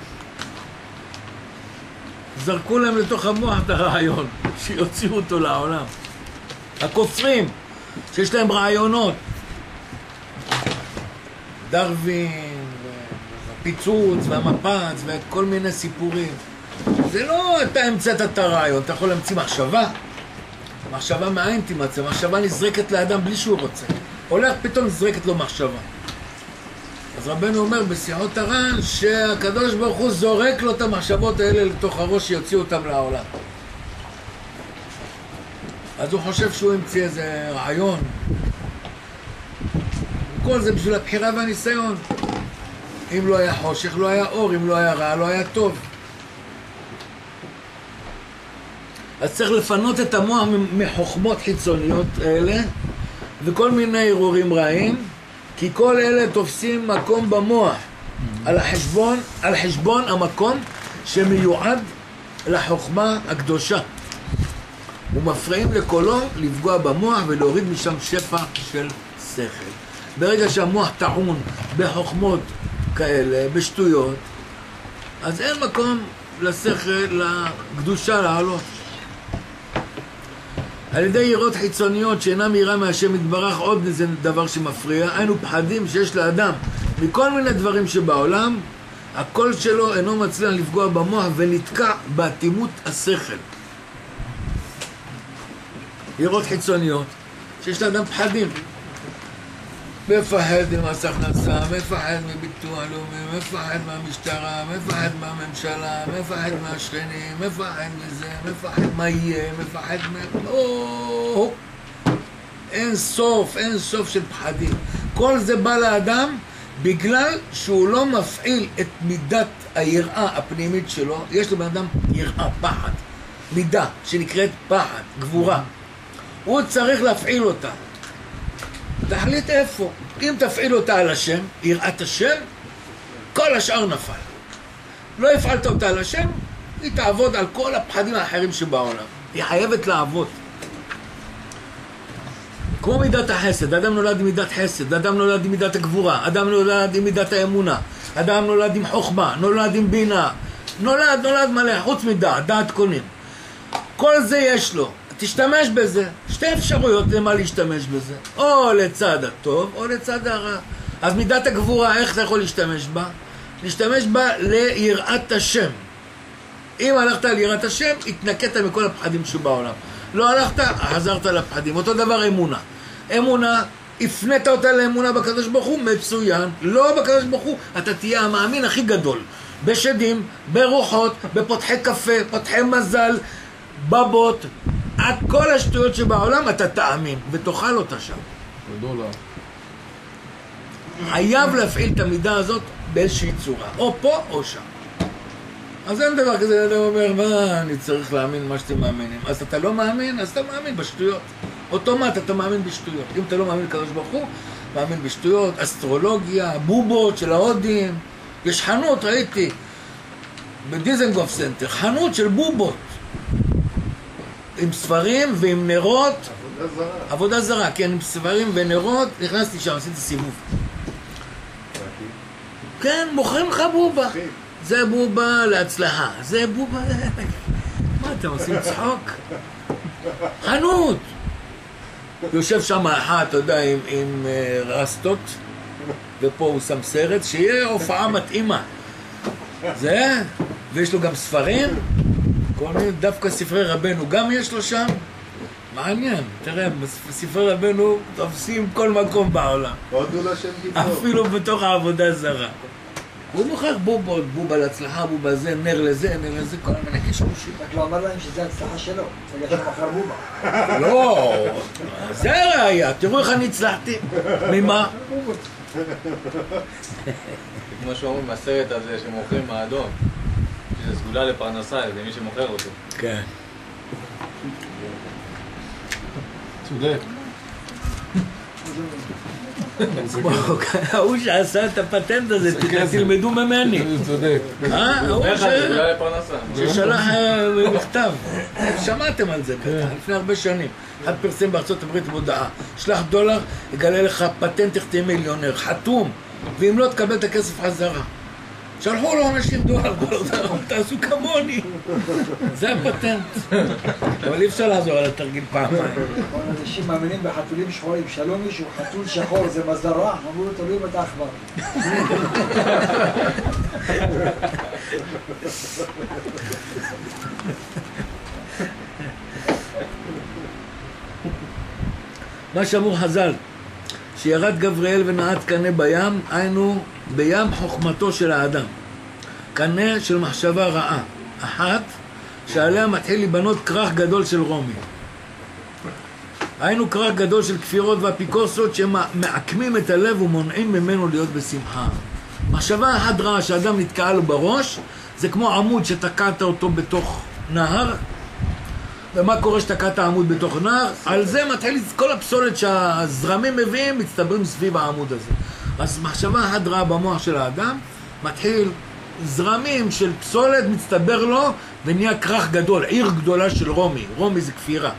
זרקו להם לתוך המוח את הרעיון, שיוציאו אותו לעולם. הכופרים, שיש להם רעיונות, דרווין, הפיצוץ והמפץ וכל מיני סיפורים. זה לא אתה המצאת את הרעיון, אתה יכול להמציא מחשבה. מחשבה מאין תימצא, מחשבה נזרקת לאדם בלי שהוא רוצה. הולך פתאום נזרקת לו מחשבה. אז רבנו אומר בשיחות הר"ן שהקדוש ברוך הוא זורק לו את המחשבות האלה לתוך הראש שיוציאו אותם לעולם. אז הוא חושב שהוא המציא איזה רעיון. כל זה בשביל הבחירה והניסיון. אם לא היה חושך, לא היה אור, אם לא היה רע, לא היה טוב. אז צריך לפנות את המוח מחוכמות חיצוניות אלה וכל מיני ערעורים רעים, כי כל אלה תופסים מקום במוח על החשבון, על חשבון המקום שמיועד לחוכמה הקדושה, ומפריעים לקולו לפגוע במוח ולהוריד משם שפע של שכל. ברגע שהמוח טעון בחוכמות כאלה, בשטויות, אז אין מקום לשכל, לקדושה לעלות. על ידי יראות חיצוניות שאינם יראה מהשם יתברך, עוד איזה דבר שמפריע, היינו פחדים שיש לאדם מכל מיני דברים שבעולם, הקול שלו אינו מצליח לפגוע במוח ונתקע באטימות השכל. יראות חיצוניות שיש לאדם פחדים, מפחד ממס הכנסה, מפחד מביטוח לאומי, מפחד מהמשטרה, מפחד מהממשלה, מפחד מהשכנים, מפחד מזה, מפחד מה יהיה, מפחד מה... או... אין סוף, אין סוף של פחדים. כל זה בא לאדם בגלל שהוא לא מפעיל את מידת היראה הפנימית שלו. יש לבן אדם יראה, פחד, מידה שנקראת פחד, גבורה. הוא צריך להפעיל אותה. תחליט איפה. אם תפעיל אותה על השם, יראת השם, כל השאר נפל. לא הפעלת אותה על השם, היא תעבוד על כל הפחדים האחרים שבעולם. היא חייבת לעבוד. כמו מידת החסד, אדם נולד עם מידת חסד, אדם נולד עם מידת הגבורה, אדם נולד עם מידת האמונה, אדם נולד עם חוכמה, נולד עם בינה, נולד, נולד מלא, חוץ מדעת, דעת קונים. כל זה יש לו. תשתמש בזה, שתי אפשרויות למה להשתמש בזה, או לצד הטוב או לצד הרע. אז מידת הגבורה, איך אתה יכול להשתמש בה? להשתמש בה ליראת השם. אם הלכת על יראת השם, התנקת מכל הפחדים שבעולם. לא הלכת, חזרת לפחדים. אותו דבר אמונה. אמונה, הפנית אותה לאמונה בקדוש ברוך הוא, מצוין. לא בקדוש ברוך הוא, אתה תהיה המאמין הכי גדול. בשדים, ברוחות, בפותחי קפה, פותחי מזל, בבות, עד כל השטויות שבעולם אתה תאמין ותאכל אותה שם. גדול. חייב להפעיל את המידה הזאת באיזושהי צורה, או פה או שם. אז אין דבר כזה, אדם אומר, מה, אני צריך להאמין מה שאתם מאמינים. אז אתה לא מאמין, אז אתה מאמין בשטויות. אוטומט אתה מאמין בשטויות. אם אתה לא מאמין לקדוש ברוך הוא, מאמין בשטויות, אסטרולוגיה, בובות של ההודים. יש חנות, ראיתי, בדיזנגוף סנטר, חנות של בובות. עם ספרים ועם נרות. עבודה זרה. עבודה זרה, כן, עם ספרים ונרות. נכנסתי שם, עשיתי סיבוב. כן, מוכרים לך בובה. זה בובה להצלחה, זה בובה... מה אתם עושים צחוק? חנות! יושב שם אחד, אתה יודע, עם, עם uh, רסטות, ופה הוא שם סרט, שיהיה הופעה מתאימה. זה, ויש לו גם ספרים, כל מיני, דווקא ספרי רבנו גם יש לו שם. מעניין, תראה, ספרי רבנו תופסים כל מקום בעולם. הודו לשם גיבור. אפילו בתוך העבודה זרה. הוא מוכר בובות, בובה להצלחה, בובה זה, נר לזה, נר לזה, כל מיני קשקושים. רק לא אמר להם שזה הצלחה שלו, בגלל שהוא מכר בובה. לא, זה הראייה, תראו איך אני הצלחתי. ממה? כמו שאומרים בסרט הזה שמוכרים מהאדון, שזה סגולה לפרנסה, זה מי שמוכר אותו. כן. צודק. ההוא שעשה את הפטנט הזה, תלמדו ממני. צודק. אה? ההוא איך זה סגולה לפרנסה? ששלח מכתב. שמעתם על זה לפני הרבה שנים. אחד פרסם בארצות הברית מודעה. שלח דולר, יגלה לך פטנט, תחתים מיליונר, חתום. ואם לא תקבל את הכסף חזרה. שלחו לו אנשים דולר, תעשו כמוני. זה הפטנט. אבל אי אפשר לעזור על התרגיל פעמיים. אנשים מאמינים בחתולים שחורים. שלום מישהו, חתול שחור זה מזל רע, אמרו לו תלוי בת העכבר. מה שאמור חז"ל, שירד גבריאל ונעט קנה בים, היינו בים חוכמתו של האדם. קנה של מחשבה רעה, אחת שעליה מתחיל להיבנות כרך גדול של רומי. היינו כרך גדול של כפירות ואפיקורסות שמעקמים את הלב ומונעים ממנו להיות בשמחה. מחשבה אחת רעה שאדם נתקעה לו בראש, זה כמו עמוד שתקעת אותו בתוך נהר. ומה קורה שתקעת העמוד בתוך נהר? על זה מתחיל כל הפסולת שהזרמים מביאים מצטברים סביב העמוד הזה. אז מחשבה אחת רעה במוח של האדם, מתחיל זרמים של פסולת, מצטבר לו ונהיה כרך גדול, עיר גדולה של רומי. רומי זה כפירה.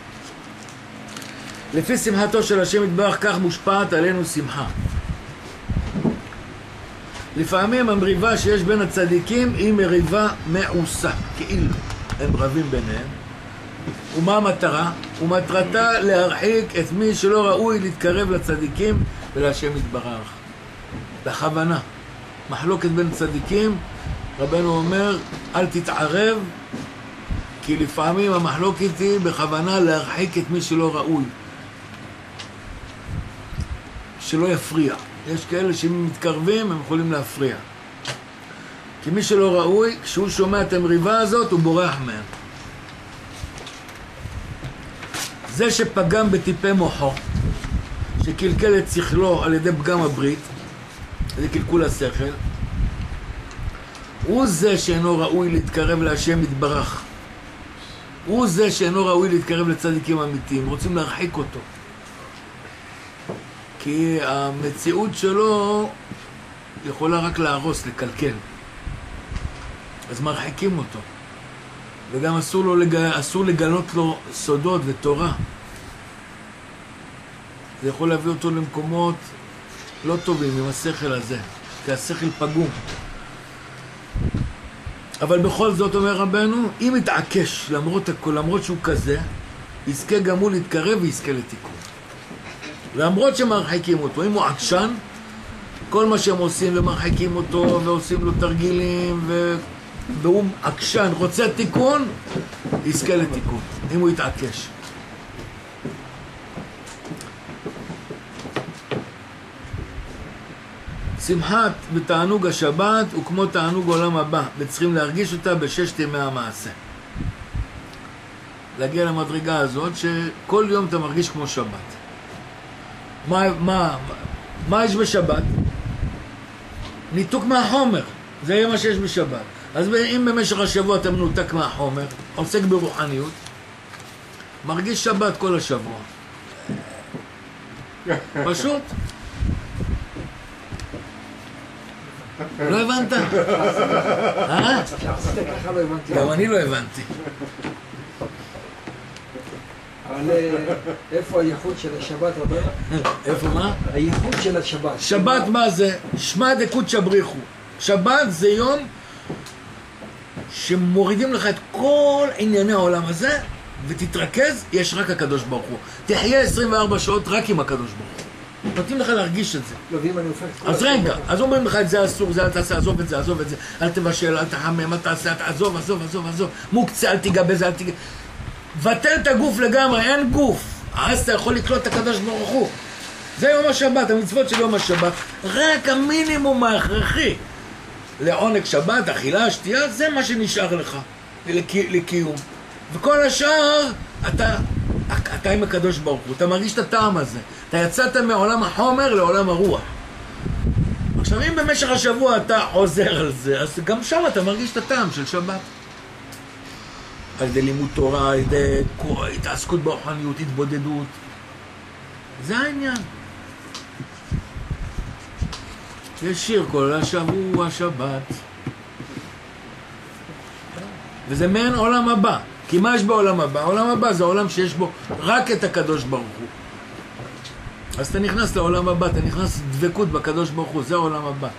לפי שמחתו של השם יתברך כך מושפעת עלינו שמחה. לפעמים המריבה שיש בין הצדיקים היא מריבה מעושה, כאילו הם רבים ביניהם. ומה המטרה? ומטרתה להרחיק את מי שלא ראוי להתקרב לצדיקים ולהשם יתברך. בכוונה. מחלוקת בין צדיקים, רבנו אומר, אל תתערב, כי לפעמים המחלוקת היא בכוונה להרחיק את מי שלא ראוי. שלא יפריע. יש כאלה שאם מתקרבים הם יכולים להפריע. כי מי שלא ראוי, כשהוא שומע את המריבה הזאת, הוא בורח מהם. זה שפגם בטיפי מוחו, שקלקל את שכלו על ידי פגם הברית, זה קלקול השכל, הוא זה שאינו ראוי להתקרב להשם יתברך. הוא זה שאינו ראוי להתקרב לצדיקים אמיתיים, רוצים להרחיק אותו. כי המציאות שלו יכולה רק להרוס, לקלקל. אז מרחיקים אותו. וגם אסור, לו לג... אסור לגלות לו סודות ותורה. זה יכול להביא אותו למקומות לא טובים עם השכל הזה, כי השכל פגום. אבל בכל זאת אומר רבנו, אם יתעקש למרות הכל, למרות שהוא כזה, יזכה גם הוא להתקרב ויזכה לתיקון. למרות שמרחיקים אותו, אם הוא עקשן, כל מה שהם עושים ומרחיקים אותו ועושים לו תרגילים ו... והוא עקשן, רוצה תיקון, יזכה לתיקון, אם הוא יתעקש. שמחת ותענוג השבת הוא כמו תענוג עולם הבא, וצריכים להרגיש אותה בששת ימי המעשה. להגיע למדרגה הזאת שכל יום אתה מרגיש כמו שבת. מה, מה, מה יש בשבת? ניתוק מהחומר, זה יהיה מה שיש בשבת. אז אם במשך השבוע אתה מנותק מהחומר, עוסק ברוחניות, מרגיש שבת כל השבוע. פשוט. לא הבנת? אה? כשעשית ככה לא הבנתי. גם אני לא הבנתי. אבל איפה הייחוד של השבת רבי? איפה מה? הייחוד של השבת. שבת מה זה? שמע דקודשא בריחו. שבת זה יום שמורידים לך את כל ענייני העולם הזה ותתרכז, יש רק הקדוש ברוך הוא. תחיה עשרים וארבע שעות רק עם הקדוש ברוך הוא. נותנים לך להרגיש את זה. לא, ואם אני הופך... אז רגע, אז אומרים לך את זה אסור, זה אל תעשה, עזוב את זה, עזוב את זה, אל תבשל, אל תחמם, אל תעשה, עזוב, עזוב, עזוב, עזוב, מוקצה, אל תיגע בזה, אל תיגע... בטל את הגוף לגמרי, אין גוף. אז אתה יכול לקלוט את הקדוש ברוך הוא. זה יום השבת, המצוות של יום השבת. רק המינימום ההכרחי לעונג שבת, אכילה, שתייה, זה מה שנשאר לך לקיום. וכל השאר, אתה, אתה עם הקדוש ברוך הוא, אתה מרגיש את הטעם הזה. אתה יצאת מעולם החומר לעולם הרוח. עכשיו, אם במשך השבוע אתה עוזר על זה, אז גם שם אתה מרגיש את הטעם של שבת. על ידי לימוד תורה, על ידי התעסקות ברוחניות, התבודדות. זה העניין. יש שיר כל השבוע שבת. וזה מעין עולם הבא. כי מה יש בעולם הבא? העולם הבא זה עולם שיש בו רק את הקדוש ברוך הוא. אז אתה נכנס לעולם הבא, אתה נכנס דבקות בקדוש ברוך הוא, זה העולם הבא.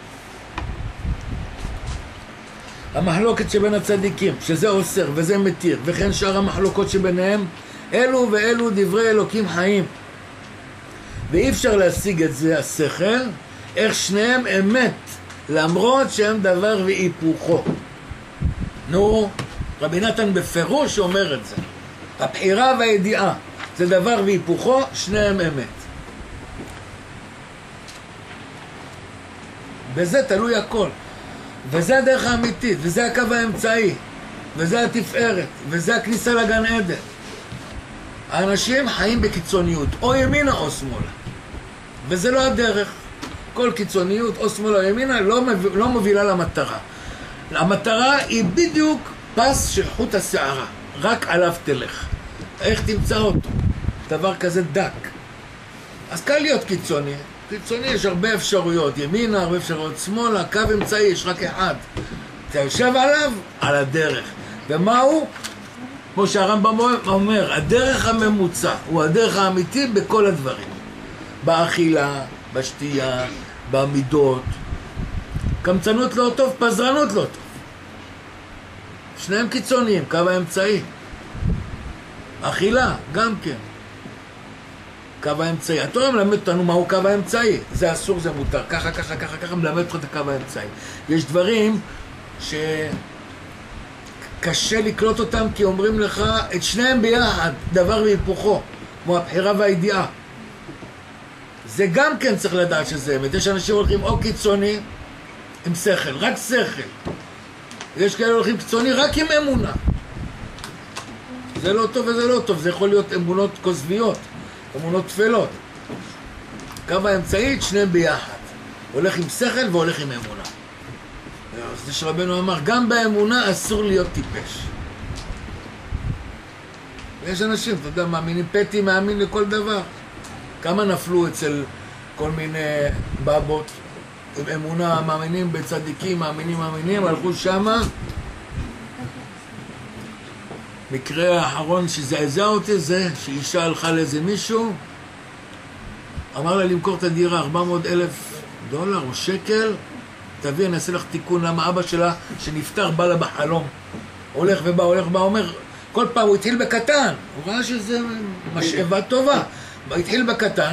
המחלוקת שבין הצדיקים, שזה אוסר וזה מתיר, וכן שאר המחלוקות שביניהם, אלו ואלו דברי אלוקים חיים. ואי אפשר להשיג את זה, השכל, איך שניהם אמת, למרות שהם דבר והיפוכו. נו, רבי נתן בפירוש אומר את זה. הבחירה והידיעה, זה דבר והיפוכו, שניהם אמת. בזה תלוי הכל. וזה הדרך האמיתית, וזה הקו האמצעי, וזה התפארת, וזה הכניסה לגן עדן. האנשים חיים בקיצוניות, או ימינה או שמאלה. וזה לא הדרך. כל קיצוניות, או שמאלה או ימינה, לא, מב... לא מובילה למטרה. המטרה היא בדיוק פס של חוט השערה. רק עליו תלך. איך תמצא אותו? דבר כזה דק. אז קל להיות קיצוני. קיצוני יש הרבה אפשרויות, ימינה, הרבה אפשרויות שמאלה, קו אמצעי יש רק אחד. אתה יושב עליו, על הדרך. ומהו? כמו שהרמב"ם אומר, הדרך הממוצע הוא הדרך האמיתי בכל הדברים. באכילה, בשתייה, במידות. קמצנות לא טוב, פזרנות לא טוב. שניהם קיצוניים, קו האמצעי. אכילה, גם כן. קו האמצעי. התורה מלמד אותנו מהו קו האמצעי. זה אסור, זה מותר. ככה, ככה, ככה, ככה מלמד אותך את הקו האמצעי. יש דברים שקשה לקלוט אותם כי אומרים לך את שניהם ביחד, דבר והיפוכו, כמו הבחירה והידיעה. זה גם כן צריך לדעת שזה אמת. יש אנשים הולכים או קיצוני עם שכל, רק שכל. יש כאלה הולכים קיצוני רק עם אמונה. זה לא טוב וזה לא טוב, זה יכול להיות אמונות כוזביות. אמונות תפלות. קו האמצעית, שניהם ביחד. הולך עם שכל והולך עם אמונה. אז זה שרבנו אמר, גם באמונה אסור להיות טיפש. ויש אנשים, אתה יודע, מאמינים, פתי מאמין לכל דבר. כמה נפלו אצל כל מיני בבות, עם אמונה, מאמינים בצדיקים, מאמינים, מאמינים, הלכו שמה. מקרה האחרון שזעזע אותי זה שאישה הלכה לאיזה מישהו, אמר לה למכור את הדירה ארבע מאות אלף דולר או שקל, תביא, אני אעשה לך תיקון. למה אבא שלה שנפטר בא לה בחלום, הולך ובא, הולך ובא, אומר, כל פעם הוא התחיל בקטן, הוא ראה שזה משאבה טובה, הוא התחיל בקטן,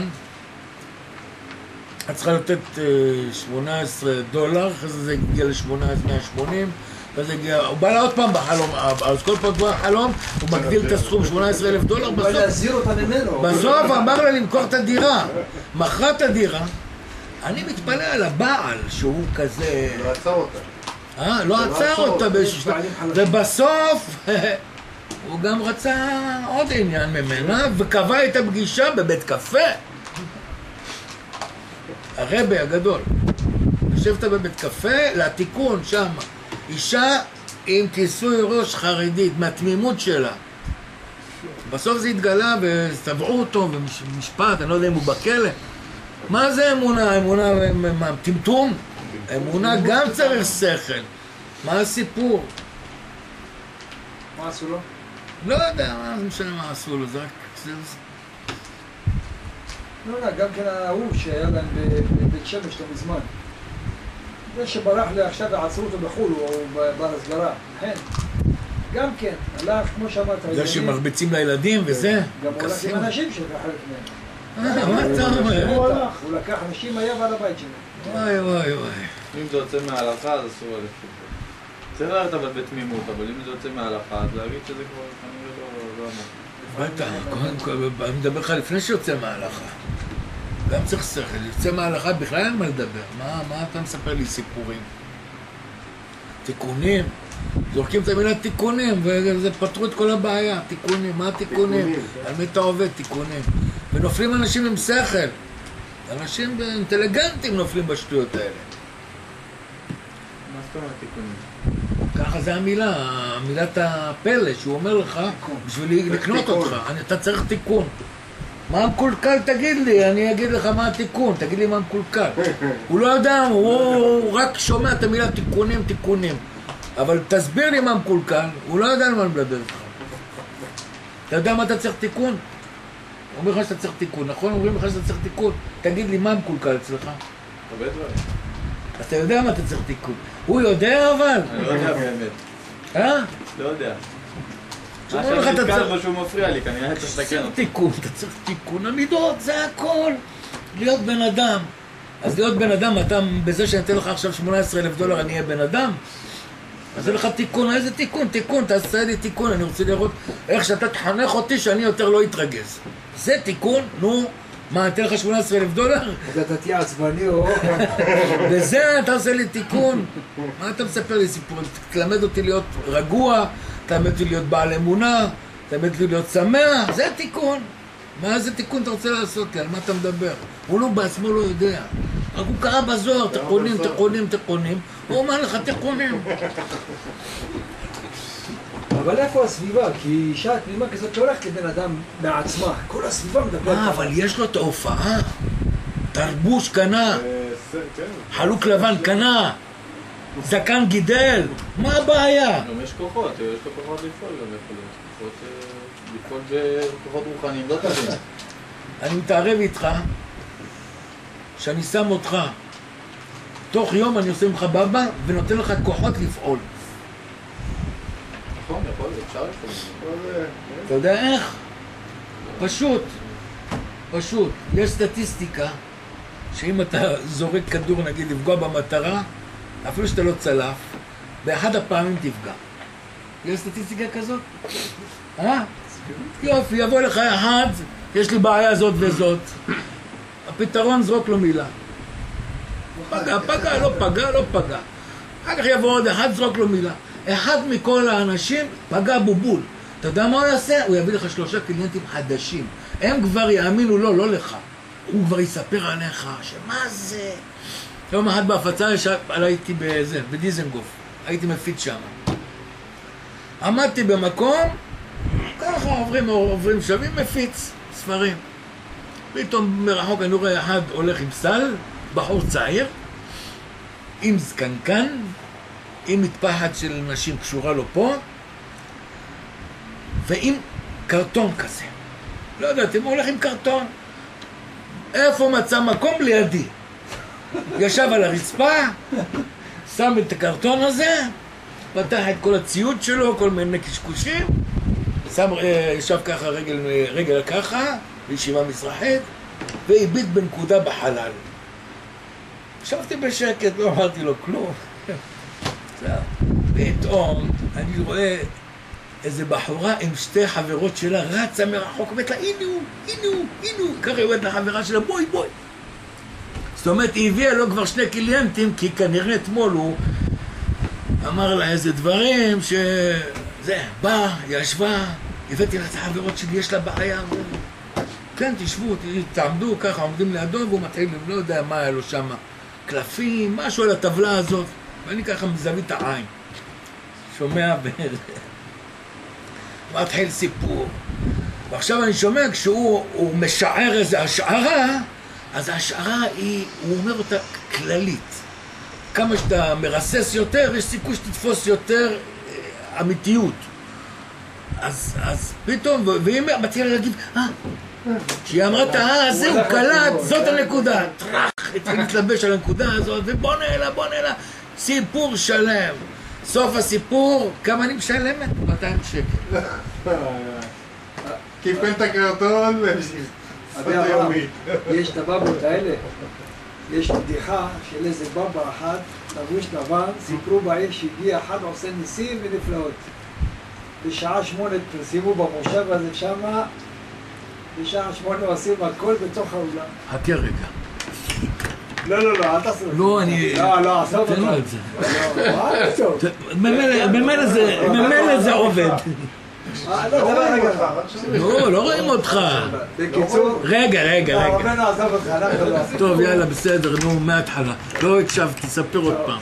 את צריכה לתת שמונה עשרה דולר, אחרי זה זה הגיע ל-שמונה עשרה מאה ושמונים, ואז הגיע, הוא בא לה עוד פעם בחלום, אז כל פעם כבר החלום, הוא מגדיל את הסכום, שמונה עשרה אלף דולר, הוא בא להזהיר אותה ממנו. בסוף אמר לה למכור את הדירה, מכרה את הדירה, אני מתפלא על הבעל שהוא כזה... לא עצר אותה. אה, לא עצר אותה באיזשהו שלב. ובסוף הוא גם רצה עוד עניין ממנה וקבע את הפגישה בבית קפה. הרבי הגדול. יושבת בבית קפה לתיקון שם. אישה עם כיסוי ראש חרדית, מהתמימות שלה. בסוף זה התגלה וסתבעו אותו במשפט, אני לא יודע אם הוא בכלא. מה זה אמונה? אמונה, מה, טמטום? אמונה גם צריך שכל. מה הסיפור? מה עשו לו? לא יודע, מה זה משנה מה עשו לו, זה רק... לא יודע, גם כן ההוא שהיה להם בבית שמש לא מזמן. זה שברח לי עכשיו ועצרו אותו בחול, הוא בר הסגרה. כן. גם כן, הלך, כמו שאמרת... זה שמרביצים לילדים וזה? גם הוא הולך עם אנשים שלך חלק מהם. אה, מה אתה אומר? הוא לקח אנשים, היה בעל הבית שלו. וואי וואי וואי. אם זה יוצא מההלכה, אז אסור ללכת. צריך ללכת אבל בתמימות, אבל אם זה יוצא מההלכה, אז להגיד שזה כבר כנראה לא אמור. בטח, קודם כל, אני מדבר לך לפני שיוצא מההלכה. גם צריך שכל, יוצא מההלכה בכלל אין מה לדבר. מה, מה אתה מספר לי סיפורים? תיקונים? זורקים את המילה תיקונים, וזה פתרו את כל הבעיה. תיקונים, מה תיקונים? על מי אתה עובד? תיקונים. ונופלים אנשים עם שכל. אנשים אינטליגנטים נופלים בשטויות האלה. מה זאת אומרת תיקונים? ככה זה המילה, מילת הפלא, שהוא אומר לך, בשביל לקנות אותך, אתה צריך תיקון. מה מקולקל תגיד לי, אני אגיד לך מה התיקון, תגיד לי מה מקולקל. הוא לא יודע, הוא רק שומע את המילה תיקונים, תיקונים. אבל תסביר לי מה מקולקל, הוא לא יודע על מה מדבר איתך. אתה יודע מה אתה צריך תיקון? הוא אומר לך שאתה צריך תיקון, נכון? אומרים לך שאתה צריך תיקון. תגיד לי מה מקולקל אצלך. הרבה דברים. אתה יודע מה אתה צריך תיקון. הוא יודע אבל. אני לא יודע באמת. אה? לא יודע. מה מה שאני נתקל בו שהוא מפריע לי, כנראה צריך לתקן אותו. תיקון, אתה צריך תיקון המידות, זה הכל. להיות בן אדם. אז להיות בן אדם, אתה בזה שאני אתן לך עכשיו שמונה עשרה אלף דולר, אני אהיה בן אדם. אז זה לך תיקון, איזה תיקון? תיקון, תעשה לי תיקון, אני רוצה לראות איך שאתה תחנך אותי שאני יותר לא אתרגז. זה תיקון, נו, מה, אני אתן לך שמונה עשרה אלף דולר? אתה תהיה עצבני או... וזה אתה עושה לי תיקון. מה אתה מספר לי סיפור? תלמד אותי להיות רגוע, תלמד אותי להיות בעל אמונה, תלמד אותי להיות שמח, זה תיקון. מה זה תיקון אתה רוצה לעשות לי? על מה אתה מדבר? הוא לא בעצמו לא יודע. רק הוא קרא בזוהר, תיקונים, תיקונים, תיקונים, הוא אומר לך תיקונים. אבל איפה הסביבה? כי אישה תמימה כזאת לא הולכת לבן אדם מעצמה, כל הסביבה מדברת. אה, אבל יש לו את ההופעה. תרבוש קנה, חלוק לבן קנה, זקן גידל, מה הבעיה? גם יש כוחות, יש לו כוחות לפעול גם יכול להיות. לפעול בכוחות רוחניים, לא תבין. אני מתערב איתך שאני שם אותך תוך יום אני עושה ממך בבא ונותן לך כוחות לפעול. נכון, יכול להיות, אפשר לפעול. אתה יודע איך? פשוט, פשוט. יש סטטיסטיקה שאם אתה זורק כדור נגיד לפגוע במטרה, אפילו שאתה לא צלף, באחד הפעמים תפגע. יש סטטיסטיקה כזאת? אה? יופי, יבוא לך אחד, יש לי בעיה זאת וזאת. הפתרון זרוק לו מילה. פגע, פגע, לא פגע, לא פגע. אחר כך יבוא עוד אחד, זרוק לו מילה. אחד מכל האנשים פגע בובול. אתה יודע מה הוא יעשה? הוא יביא לך שלושה קליינטים חדשים. הם כבר יאמינו לו, לא לך. הוא כבר יספר עליך, שמה זה? יום אחד בהפצה הייתי בזה, בדיזנגוף. הייתי מפיץ שם. עמדתי במקום, ככה עוברים, עוברים שווים, מפיץ ספרים. פתאום מרחוק אני רואה אחד הולך עם סל, בחור צעיר, עם זקנקן, עם מטפחת של נשים קשורה לו פה, ועם קרטון כזה. לא יודעת, הוא הולך עם קרטון. איפה מצא מקום? לידי. ישב על הרצפה, שם את הקרטון הזה, פתח את כל הציוד שלו, כל מיני קשקושים, שם, ישב ככה רגל, רגל ככה, בישיבה מזרחית, והביט בנקודה בחלל. ישבתי בשקט, לא אמרתי לו כלום. פתאום אני רואה איזה בחורה עם שתי חברות שלה רצה מרחוק, אומרת לה, הנה הוא, הנה הוא, הנה הוא. ככה היא אומרת לחברה שלה, בואי, בואי. זאת אומרת, היא הביאה לו כבר שני קליינטים, כי כנראה אתמול הוא אמר לה איזה דברים ש... זה, בא, ישבה, הבאתי לה את החברות שלי, יש לה בעיה. כן, תשבו, תעמדו ככה, עומדים לידו, והוא מתחיל, לא יודע מה היה לו שם, קלפים, משהו על הטבלה הזאת, ואני ככה מזווית העין. שומע ב... מתחיל סיפור. ועכשיו אני שומע, כשהוא משער איזו השערה, אז ההשערה היא, הוא אומר אותה כללית. כמה שאתה מרסס יותר, יש סיכוי שתתפוס יותר אמיתיות. אז, אז פתאום, והיא מתחילה להגיד, אה, כשהיא אמרה את האה הזה, הוא קלט, זאת הנקודה. טרח, התחיל להתלבש על הנקודה הזאת, ובוא נעלה, בוא נעלה. סיפור שלם. סוף הסיפור, כמה אני משלמת? מאתיים שקל. קיפל את הקרטון והמשיך. יש את הבבות האלה, יש בדיחה של איזה בבא אחד, לבוש לבן, סיפרו בעיר שהגיע אחד עושה ניסים ונפלאות. בשעה שמונה פרסמו במושב הזה שמה, בשעה שמונה עושים הכל בתוך האולם. חכה רגע. לא, לא, לא, אל תעשו. לא, אני... לא, לא, עזוב אותך. תן לו את זה. מה טוב? ממילא זה עובד. לא, דבר רגע. לא, לא רואים אותך. בקיצור... רגע, רגע, רגע. רבנו עזוב אותך, אנחנו לא. טוב, יאללה, בסדר, נו, מההתחלה. לא הקשבתי, ספר עוד פעם.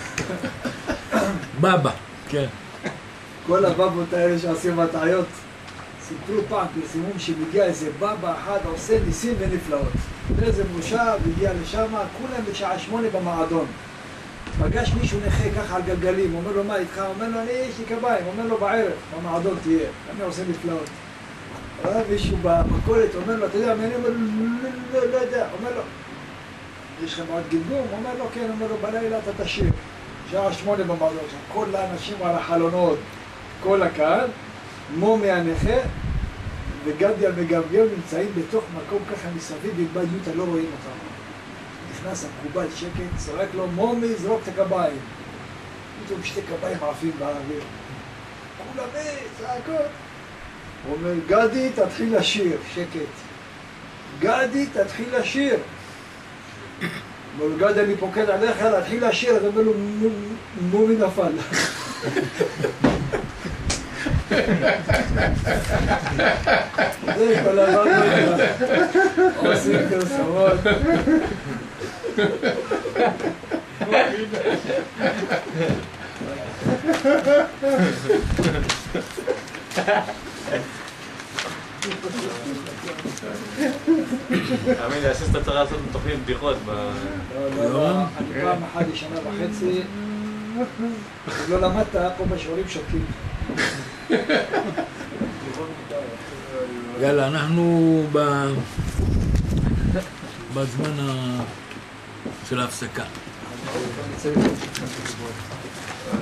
בבא, כן. כל הבבות האלה שעושים מטעיות, סיפרו פעם, פרסמו שמגיע איזה בבא אחד עושה ניסים ונפלאות. איזה מושב, הגיע לשם, כולם בשעה שמונה במועדון. פגש מישהו נכה ככה על גלגלים, אומר לו מה איתך? אומר לו אני יש לי קביים, אומר לו בערב, במועדון תהיה, אני עושה נפלאות. ראה מישהו במכולת, אומר לו, אתה יודע מה אני אומר לו, לא, לא יודע, אומר לו, יש לכם עוד גלגום? אומר לו כן, אומר לו בלילה אתה תשאיר. שעה שמונה במועדון, כל האנשים על החלונות, כל הקהל, מומי הנכה וגדי המגמגם נמצאים בתוך מקום ככה מסביב, בלבד יוטה לא רואים אותם. נכנס המקובל שקט, צורק לו, מומי, זרוק את הקביים. פתאום שתי קביים עפים באוויר. כולם אה, צעקות. הוא אומר, גדי, תתחיל לשיר, שקט. גדי, תתחיל לשיר. אומר לו, גדי, אני פוקד עליך, תתחיל לשיר. אז אומר לו, מומי נפל. זה כל הזמן עושים פרסומות. תאמין לי, אסיסט אתה צריך לעשות תוכנית בדיחות. לא, לא, אני פעם אחת לשנה וחצי לא למדת, פה בשיעורים שותקים. יאללה, אנחנו בזמן של ההפסקה.